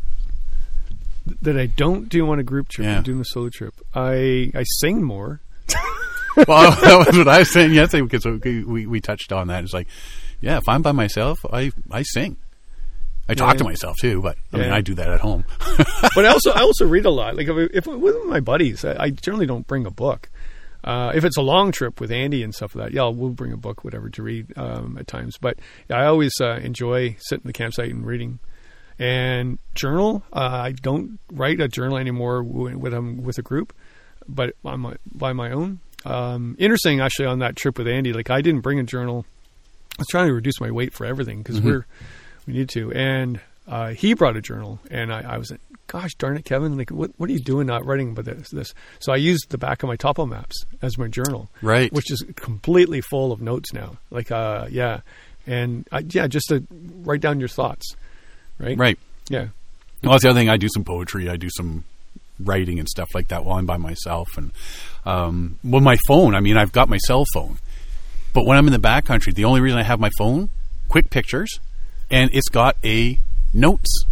that I don't do on a group trip. Yeah. I'm doing a solo trip. I I sing more. Well, that was what I was saying yesterday because we, we, we touched on that. It's like, yeah, if I'm by myself, I, I sing. I talk Yeah. to myself too, but I mean, Yeah. I do that at home. But I also I also read a lot. Like if, if with my buddies, I, I generally don't bring a book. Uh, if it's a long trip with Andy and stuff like that, yeah, we'll bring a book, whatever, to read um, at times. But yeah, I always uh, enjoy sitting in the campsite and reading. And journal, uh, I don't write a journal anymore when, when I'm with a group, but on my, by my own. Um, interesting, actually, on that trip with Andy, like I didn't bring a journal. I was trying to reduce my weight for everything because Mm-hmm. we're we need to. And uh, he brought a journal, and I, I was like, gosh darn it, Kevin, like what what are you doing not writing about this? this? So I used the back of my Topo Maps as my journal, Right. which is completely full of notes now. Like, uh, yeah, and I, yeah, just to write down your thoughts, right? Right. Yeah. Well, that's the other thing. I do some poetry. I do some writing and stuff like that while I'm by myself. And um, well, my phone, I mean, I've got my cell phone. But when I'm in the backcountry, the only reason I have my phone, quick pictures, and it's got a notes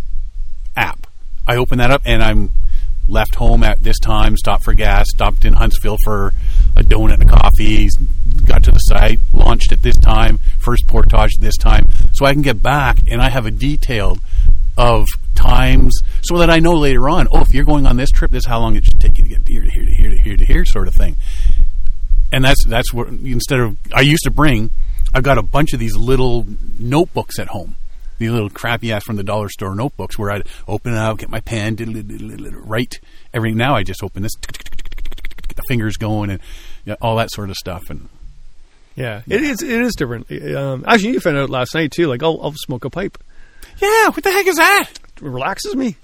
app. I open that up and I'm left home at this time, stopped for gas, stopped in Huntsville for a donut and a coffee, got to the site, launched at this time, first portage this time. So I can get back and I have a detailed of times so that I know later on, oh, if you're going on this trip, this is how long it should take you to get here to here to here to here to here sort of thing. And that's that's what, instead of, I used to bring, I've got a bunch of these little notebooks at home. These little crappy ass from the dollar store notebooks where I'd open it up, get my pen, write everything. Now I just open this, get the fingers going and you know, all that sort of stuff. And Yeah, it is. It is different. Um, actually, you found out last night too. Like, I'll, I'll smoke a pipe. yeah, what the heck is that? It relaxes me.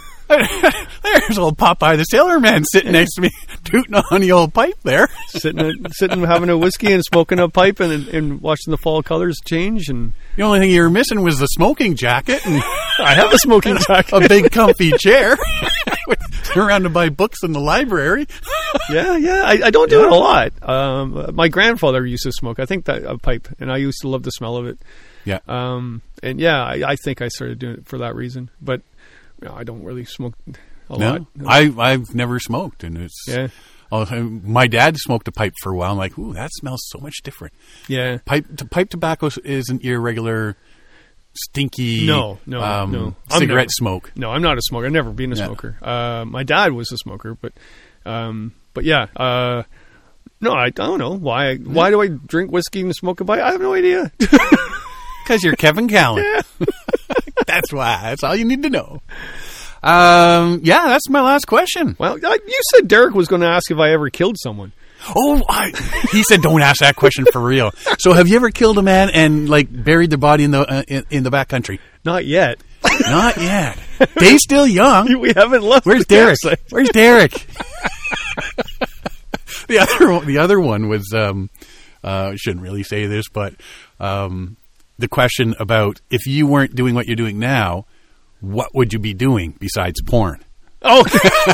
There's old Popeye the Sailor Man sitting next to me, tooting on the old pipe there. sitting, sitting, having a whiskey and smoking a pipe, and and watching the fall colors change. And The only thing you were missing was the smoking jacket and I have a smoking jacket. a big comfy chair surrounded by books in the library. Yeah, yeah. I, I don't do it a lot. Um, my grandfather used to smoke. I think that a pipe, and I used to love the smell of it. Yeah. Um, and yeah, I, I think I started doing it for that reason. But you know, I don't really smoke a No, lot. I, I've never smoked, and it's Yeah. oh, my dad smoked a pipe for a while. I'm like, ooh, that smells so much different. Yeah. Pipe t- pipe tobacco isn't your regular stinky No, no, um, no. I'm cigarette not- smoke. No, I'm not a smoker. I've never been a Yeah. smoker. Uh, my dad was a smoker, but um, but yeah. Uh, no, I don't know why. Why do I drink whiskey and smoke a pipe? I have no idea. Because you're Kevin Callan. That's why. That's all you need to know. Um, yeah, that's my last question. Well, uh, you said Derek was going to ask if I ever killed someone. Oh, I, he said, "Don't ask that question for real." So, have you ever killed a man and like buried their body in the uh, in, in the backcountry? Not yet. Not yet. Day's still young. We haven't left. Where's the Derek? campsite. Where's Derek? the other one, the other one was um, uh, I shouldn't really say this, but um, the question about if you weren't doing what you're doing now, what would you be doing besides porn? Oh,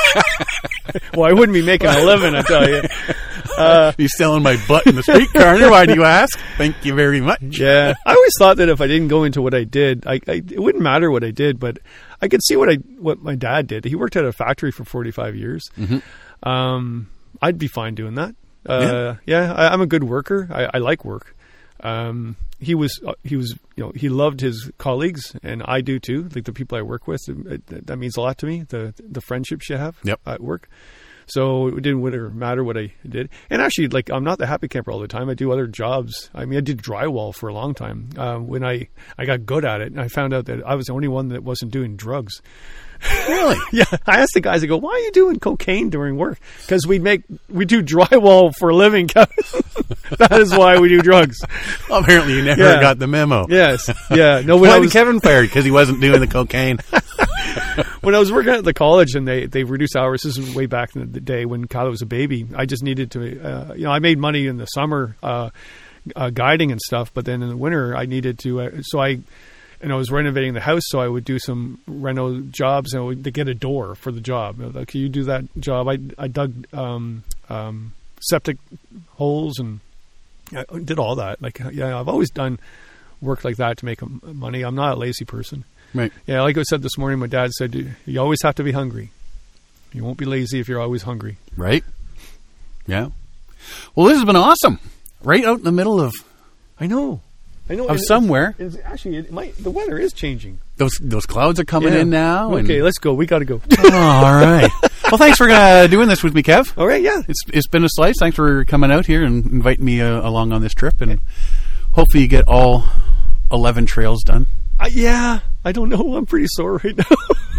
well, I wouldn't be making a living, I tell you. Uh, He's selling my butt in the street corner. Why do you ask? Thank you very much. Yeah, I always thought that if I didn't go into what I did, I, I it wouldn't matter what I did, but I could see what I what my dad did. He worked at a factory for forty-five years. Mm-hmm. Um, I'd be fine doing that. Uh, yeah, yeah I, I'm a good worker. I, I like work. Um, he was uh, he was you know he loved his colleagues, and I do too. Like the people I work with, it, it, that means a lot to me. The the friendships you have yep. at work. So it didn't really matter what I did. And actually, like, I'm not the happy camper all the time. I do other jobs. I mean, I did drywall for a long time. Uh, when I, I got good at it, and I found out that I was the only one that wasn't doing drugs. Really? Yeah. I asked the guys, I go, why are you doing cocaine during work? Because we make, we do drywall for a living. That is why we do drugs. Well, apparently you never Yeah. got the memo. Yes. Yeah. No, when Why I did was, Kevin fired? Because he wasn't doing the cocaine. when I was working at the college and they, they reduced hours, this is way back in the day when Kyla was a baby, I just needed to, uh, you know, I made money in the summer, uh, uh, guiding and stuff, but then in the winter I needed to, uh, so I, and I was renovating the house, so I would do some reno jobs and I would, to get a door for the job. Like, can you do that job? I, I dug, um, um, septic holes and I did all that. Like, yeah, I've always done work like that to make money. I'm not a lazy person. Right. Yeah, like I said this morning, my dad said, you always have to be hungry. You won't be lazy if you're always hungry. Right. Yeah. Well, this has been awesome. Right out in the middle of I know. I know. of and somewhere. It's, it's actually, it might, the weather is changing. Those those clouds are coming Yeah. in now. and- Okay, let's go. We got to go. Oh, all right. Well, thanks for uh, doing this with me, Kev. All right, yeah. It's it's been a slice. Thanks for coming out here and inviting me uh, along on this trip, and hopefully you get all eleven trails done. I, yeah, I don't know. I'm pretty sore right now.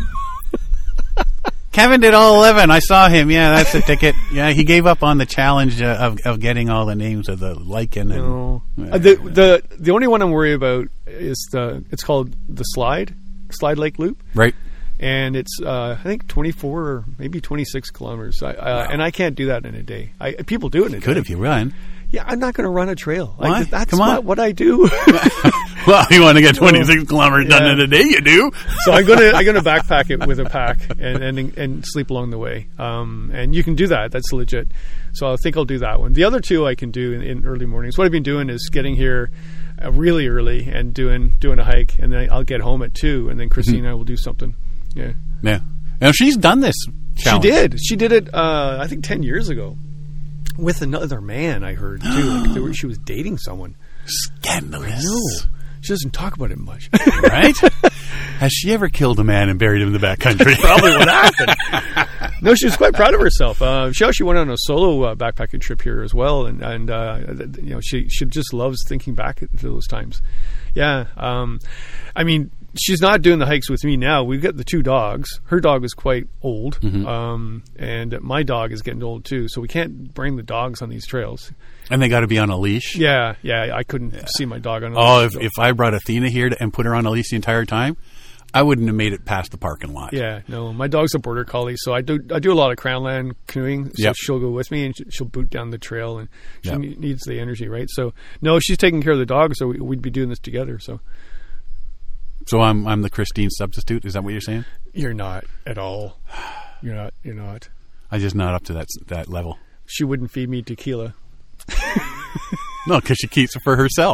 Kevin did all eleven. I saw him. Yeah, that's the ticket. Yeah, he gave up on the challenge uh, of of getting all the names of the lichen. And, No. uh, Uh, the the the only one I'm worried about is the it's called the Slide Slide Lake Loop, Right. and it's uh, I think twenty-four or maybe twenty-six kilometers. I, uh, and I can't do that in a day. I people do it in a Could day. if you run. Yeah, I'm not going to run a trail. Why? Like, that's Come on. not what I do. Well, you want to get twenty-six kilometers done Yeah. in a day, you do. So I'm gonna I'm gonna backpack it with a pack and and, and sleep along the way. Um, and you can do that. That's legit. So I think I'll do that one. The other two I can do in, in early mornings. What I've been doing is getting here uh, really early and doing doing a hike, and then I'll get home at two, and then Christine and I will do something. Yeah, Yeah. Now she's done this challenge. she did. She did it. Uh, I think ten years ago with another man. I heard too. Like they were, she was dating someone. Scandalous. No, she doesn't talk about it much. Right? Has she ever killed a man and buried him in the back country? Probably what happened. No, she was quite proud of herself. Uh, she actually went on a solo uh, backpacking trip here as well, and and uh, you know she she just loves thinking back to those times. Yeah, um, I mean she's not doing the hikes with me now. We've got the two dogs. Her dog is quite old, Mm-hmm. um, and my dog is getting old too. So we can't bring the dogs on these trails. And they got to be on a leash. Yeah, yeah, I couldn't see my dog on. A Oh, leash, if, so- if I brought Athena here to, and put her on a leash the entire time, I wouldn't have made it past the parking lot. Yeah, no, my dog's a border collie, so I do I do a lot of Crownland canoeing. So Yep. she'll go with me and sh- she'll boot down the trail, and she Yep. ne- needs the energy, right? So no, she's taking care of the dog, so we, we'd be doing this together. So So I'm I'm the Christine substitute. Is that what you're saying? you're not at all. You're not. You're not. I'm just not up to that that level. She wouldn't feed me tequila. No, because she keeps it for herself.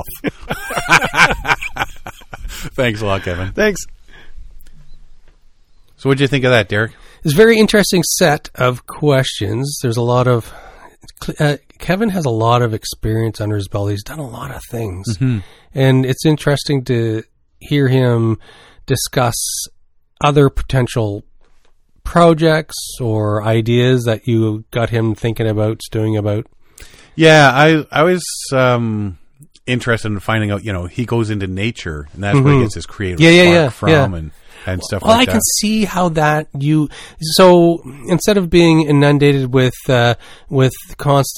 Thanks a lot, Kevin. Thanks. So what'd you think of that, Derek? It's a very interesting set of questions. There's a lot of uh, Kevin has a lot of experience under his belt. He's done a lot of things, Mm-hmm. and it's interesting to hear him discuss other potential projects or ideas that you got him thinking about doing about. Yeah, I I was um, interested in finding out. You know, he goes into nature, and that's where he Mhm. gets his creative Yeah, yeah, spark yeah, from, yeah. and and stuff Well, like I that. can see how that you. So instead of being inundated with uh, with constant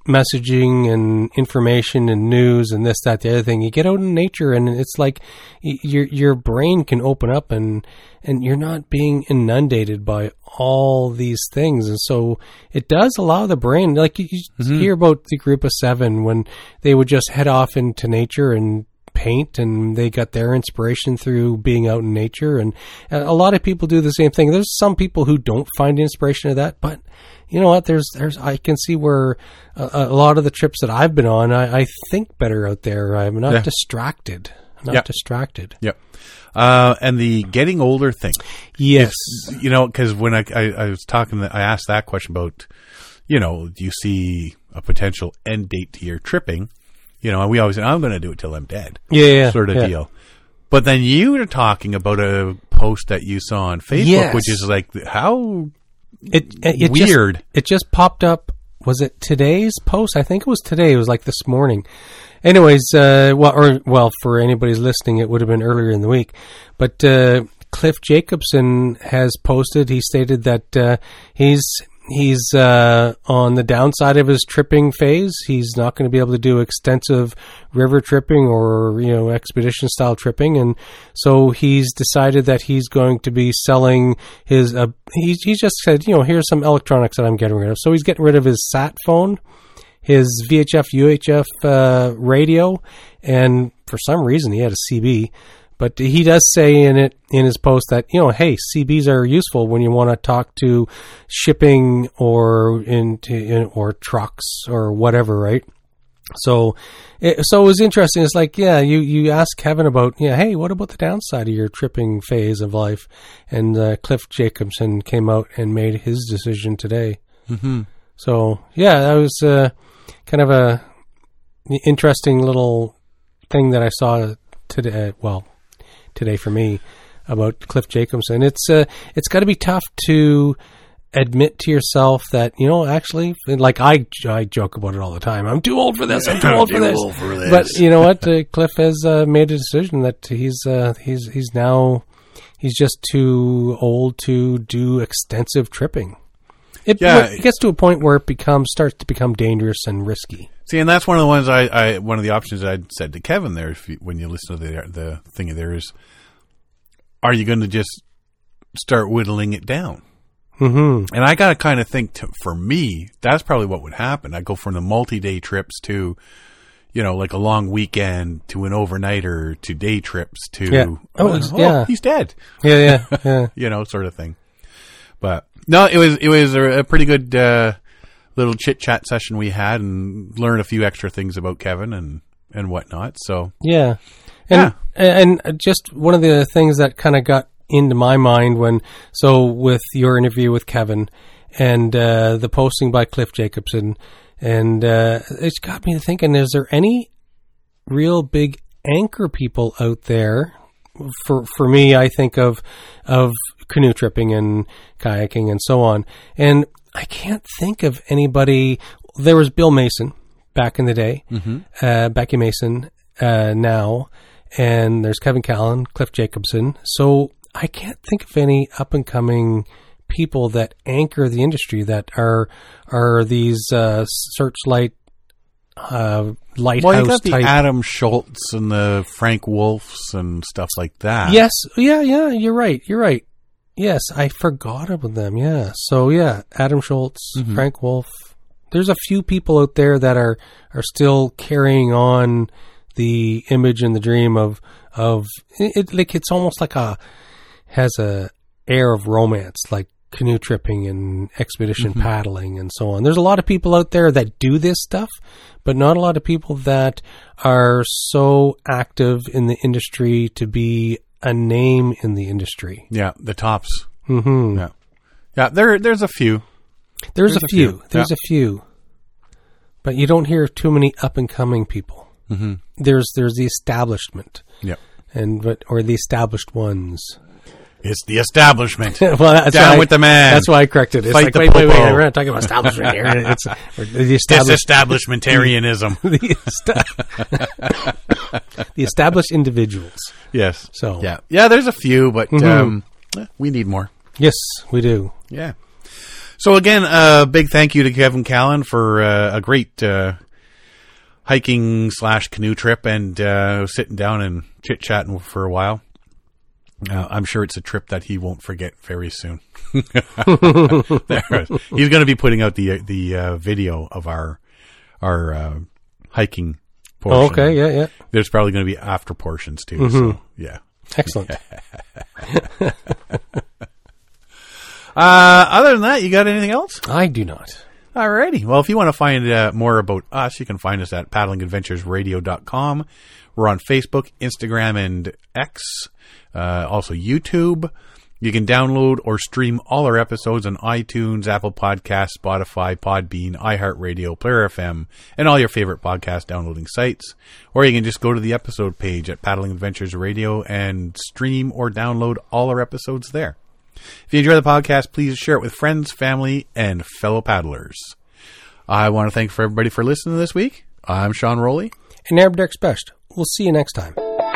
messaging and information and news and this, that, the other thing. You get out in nature, and it's like y- your your brain can open up, and and you're not being inundated by all these things. And so it does allow the brain, like you, you mm-hmm. hear about the group of seven when they would just head off into nature and paint, and they got their inspiration through being out in nature. And a lot of people do the same thing. There's some people who don't find inspiration of that, but you know what? There's, there's, I can see where a, a lot of the trips that I've been on, I, I think better out there. I'm not yeah. distracted. I'm not yep. distracted. Yep. Uh, and the getting older thing. Yes. It's, you know, because when I, I, I was talking, I asked that question about, you know, do you see a potential end date to your tripping? You know, we always say, I'm going to do it till I'm dead. Yeah, yeah sort of yeah. deal. But then you were talking about a post that you saw on Facebook, yes. which is like, how it, it weird. Just, it just popped up. Was it today's post? I think it was today. It was like this morning. Anyways, uh, well, or, well, for anybody's listening, it would have been earlier in the week. But uh, Cliff Jacobson has posted, he stated that uh, he's... He's uh, on the downside of his tripping phase. He's not going to be able to do extensive river tripping or, you know, expedition style tripping. And so he's decided that he's going to be selling his, uh, he's, he's just said, you know, here's some electronics that I'm getting rid of. So he's getting rid of his sat phone, his V H F, U H F uh, radio, and for some reason he had a C B. But he does say in it in his post that, you know, hey, C Bs are useful when you want to talk to shipping or into in, or trucks or whatever, right? So, it, so it was interesting. It's like, yeah, you you ask Kevin about, yeah, hey, what about the downside of your tripping phase of life? And uh, Cliff Jacobson came out and made his decision today. Mm-hmm. So, yeah, that was uh, kind of a interesting little thing that I saw today. Well. today for me about Cliff Jacobson. It's uh, it's got to be tough to admit to yourself that, you know, actually, like I, I joke about it all the time. I'm too old for this. I'm too old for this. Old for this. But you know what? Uh, Cliff has uh, made a decision that he's uh, he's he's now he's just too old to do extensive tripping. It, yeah. it gets to a point where it becomes starts to become dangerous and risky. See, and that's one of the ones I, I one of the options I said to Kevin there, if you, when you listen to the the thing there is, are you going to just start whittling it down? Mm-hmm. And I got to kind of think, to, for me, that's probably what would happen. I go from the multi-day trips to, you know, like a long weekend to an overnighter to day trips to, yeah. oh, oh, oh yeah. he's dead. Yeah, yeah, yeah. You know, sort of thing. But no, it was it was a, a pretty good uh, little chit chat session we had, and learned a few extra things about Kevin and, and whatnot. So yeah, and yeah. and just one of the things that kind of got into my mind when so with your interview with Kevin and uh, the posting by Cliff Jacobson, and uh, it's got me thinking: is there any real big anchor people out there? For for me, I think of of canoe tripping and kayaking and so on, and I can't think of anybody. There was Bill Mason back in the day, mm-hmm. uh, Becky Mason uh, now, and there's Kevin Callan, Cliff Jacobson. So I can't think of any up and coming people that anchor the industry that are are these uh, searchlight. Uh, lighthouse well, you got the type. Adam Schultz and the Frank Wolfs and stuff like that. Yes, yeah, yeah. You're right. You're right. Yes, I forgot about them. Yeah. So yeah, Adam Schultz, mm-hmm. Frank Wolf. There's a few people out there that are are still carrying on the image and the dream of of it. Like it's almost like a has a air of romance, like canoe tripping and expedition mm-hmm. paddling and so on. There's a lot of people out there that do this stuff, but not a lot of people that are so active in the industry to be a name in the industry. Yeah, the tops. Mm-hmm. Yeah, yeah. There, there's a few. There's, there's a, a few. few. There's yeah. a few, but you don't hear too many up and coming people. Mm-hmm. There's there's the establishment. Yeah, and but or the established ones. It's the establishment. well, that's Down why, with the man. That's why I corrected it. It's Fight like, the wait, wait, wait, popo. we're not talking about establishment here. It's the established disestablishmentarianism. the, esta- the established individuals. Yes. So yeah, yeah. There's a few, but mm-hmm. um, we need more. Yes, we do. Yeah. So again, a uh, big thank you to Kevin Callan for uh, a great uh, hiking slash canoe trip and uh, sitting down and chit chatting for a while. Uh, I'm sure it's a trip that he won't forget very soon. He's going to be putting out the the uh, video of our our uh, hiking portion. Oh, okay, yeah, yeah. There's probably going to be after portions too. Mm-hmm. So yeah, excellent. uh, other than that, you got anything else? I do not. Alrighty. Well, if you want to find uh, more about us, you can find us at paddling adventures radio dot com. We're on Facebook, Instagram, and X. Uh, also YouTube. You can download or stream all our episodes on iTunes, Apple Podcasts, Spotify, Podbean, iHeartRadio, Player F M, and all your favorite podcast downloading sites. Or you can just go to the episode page at Paddling Adventures Radio and stream or download all our episodes there. If you enjoy the podcast, please share it with friends, family, and fellow paddlers. I want to thank for everybody for listening this week. I'm Sean Rowley. And Arab Deck's Best. We'll see you next time.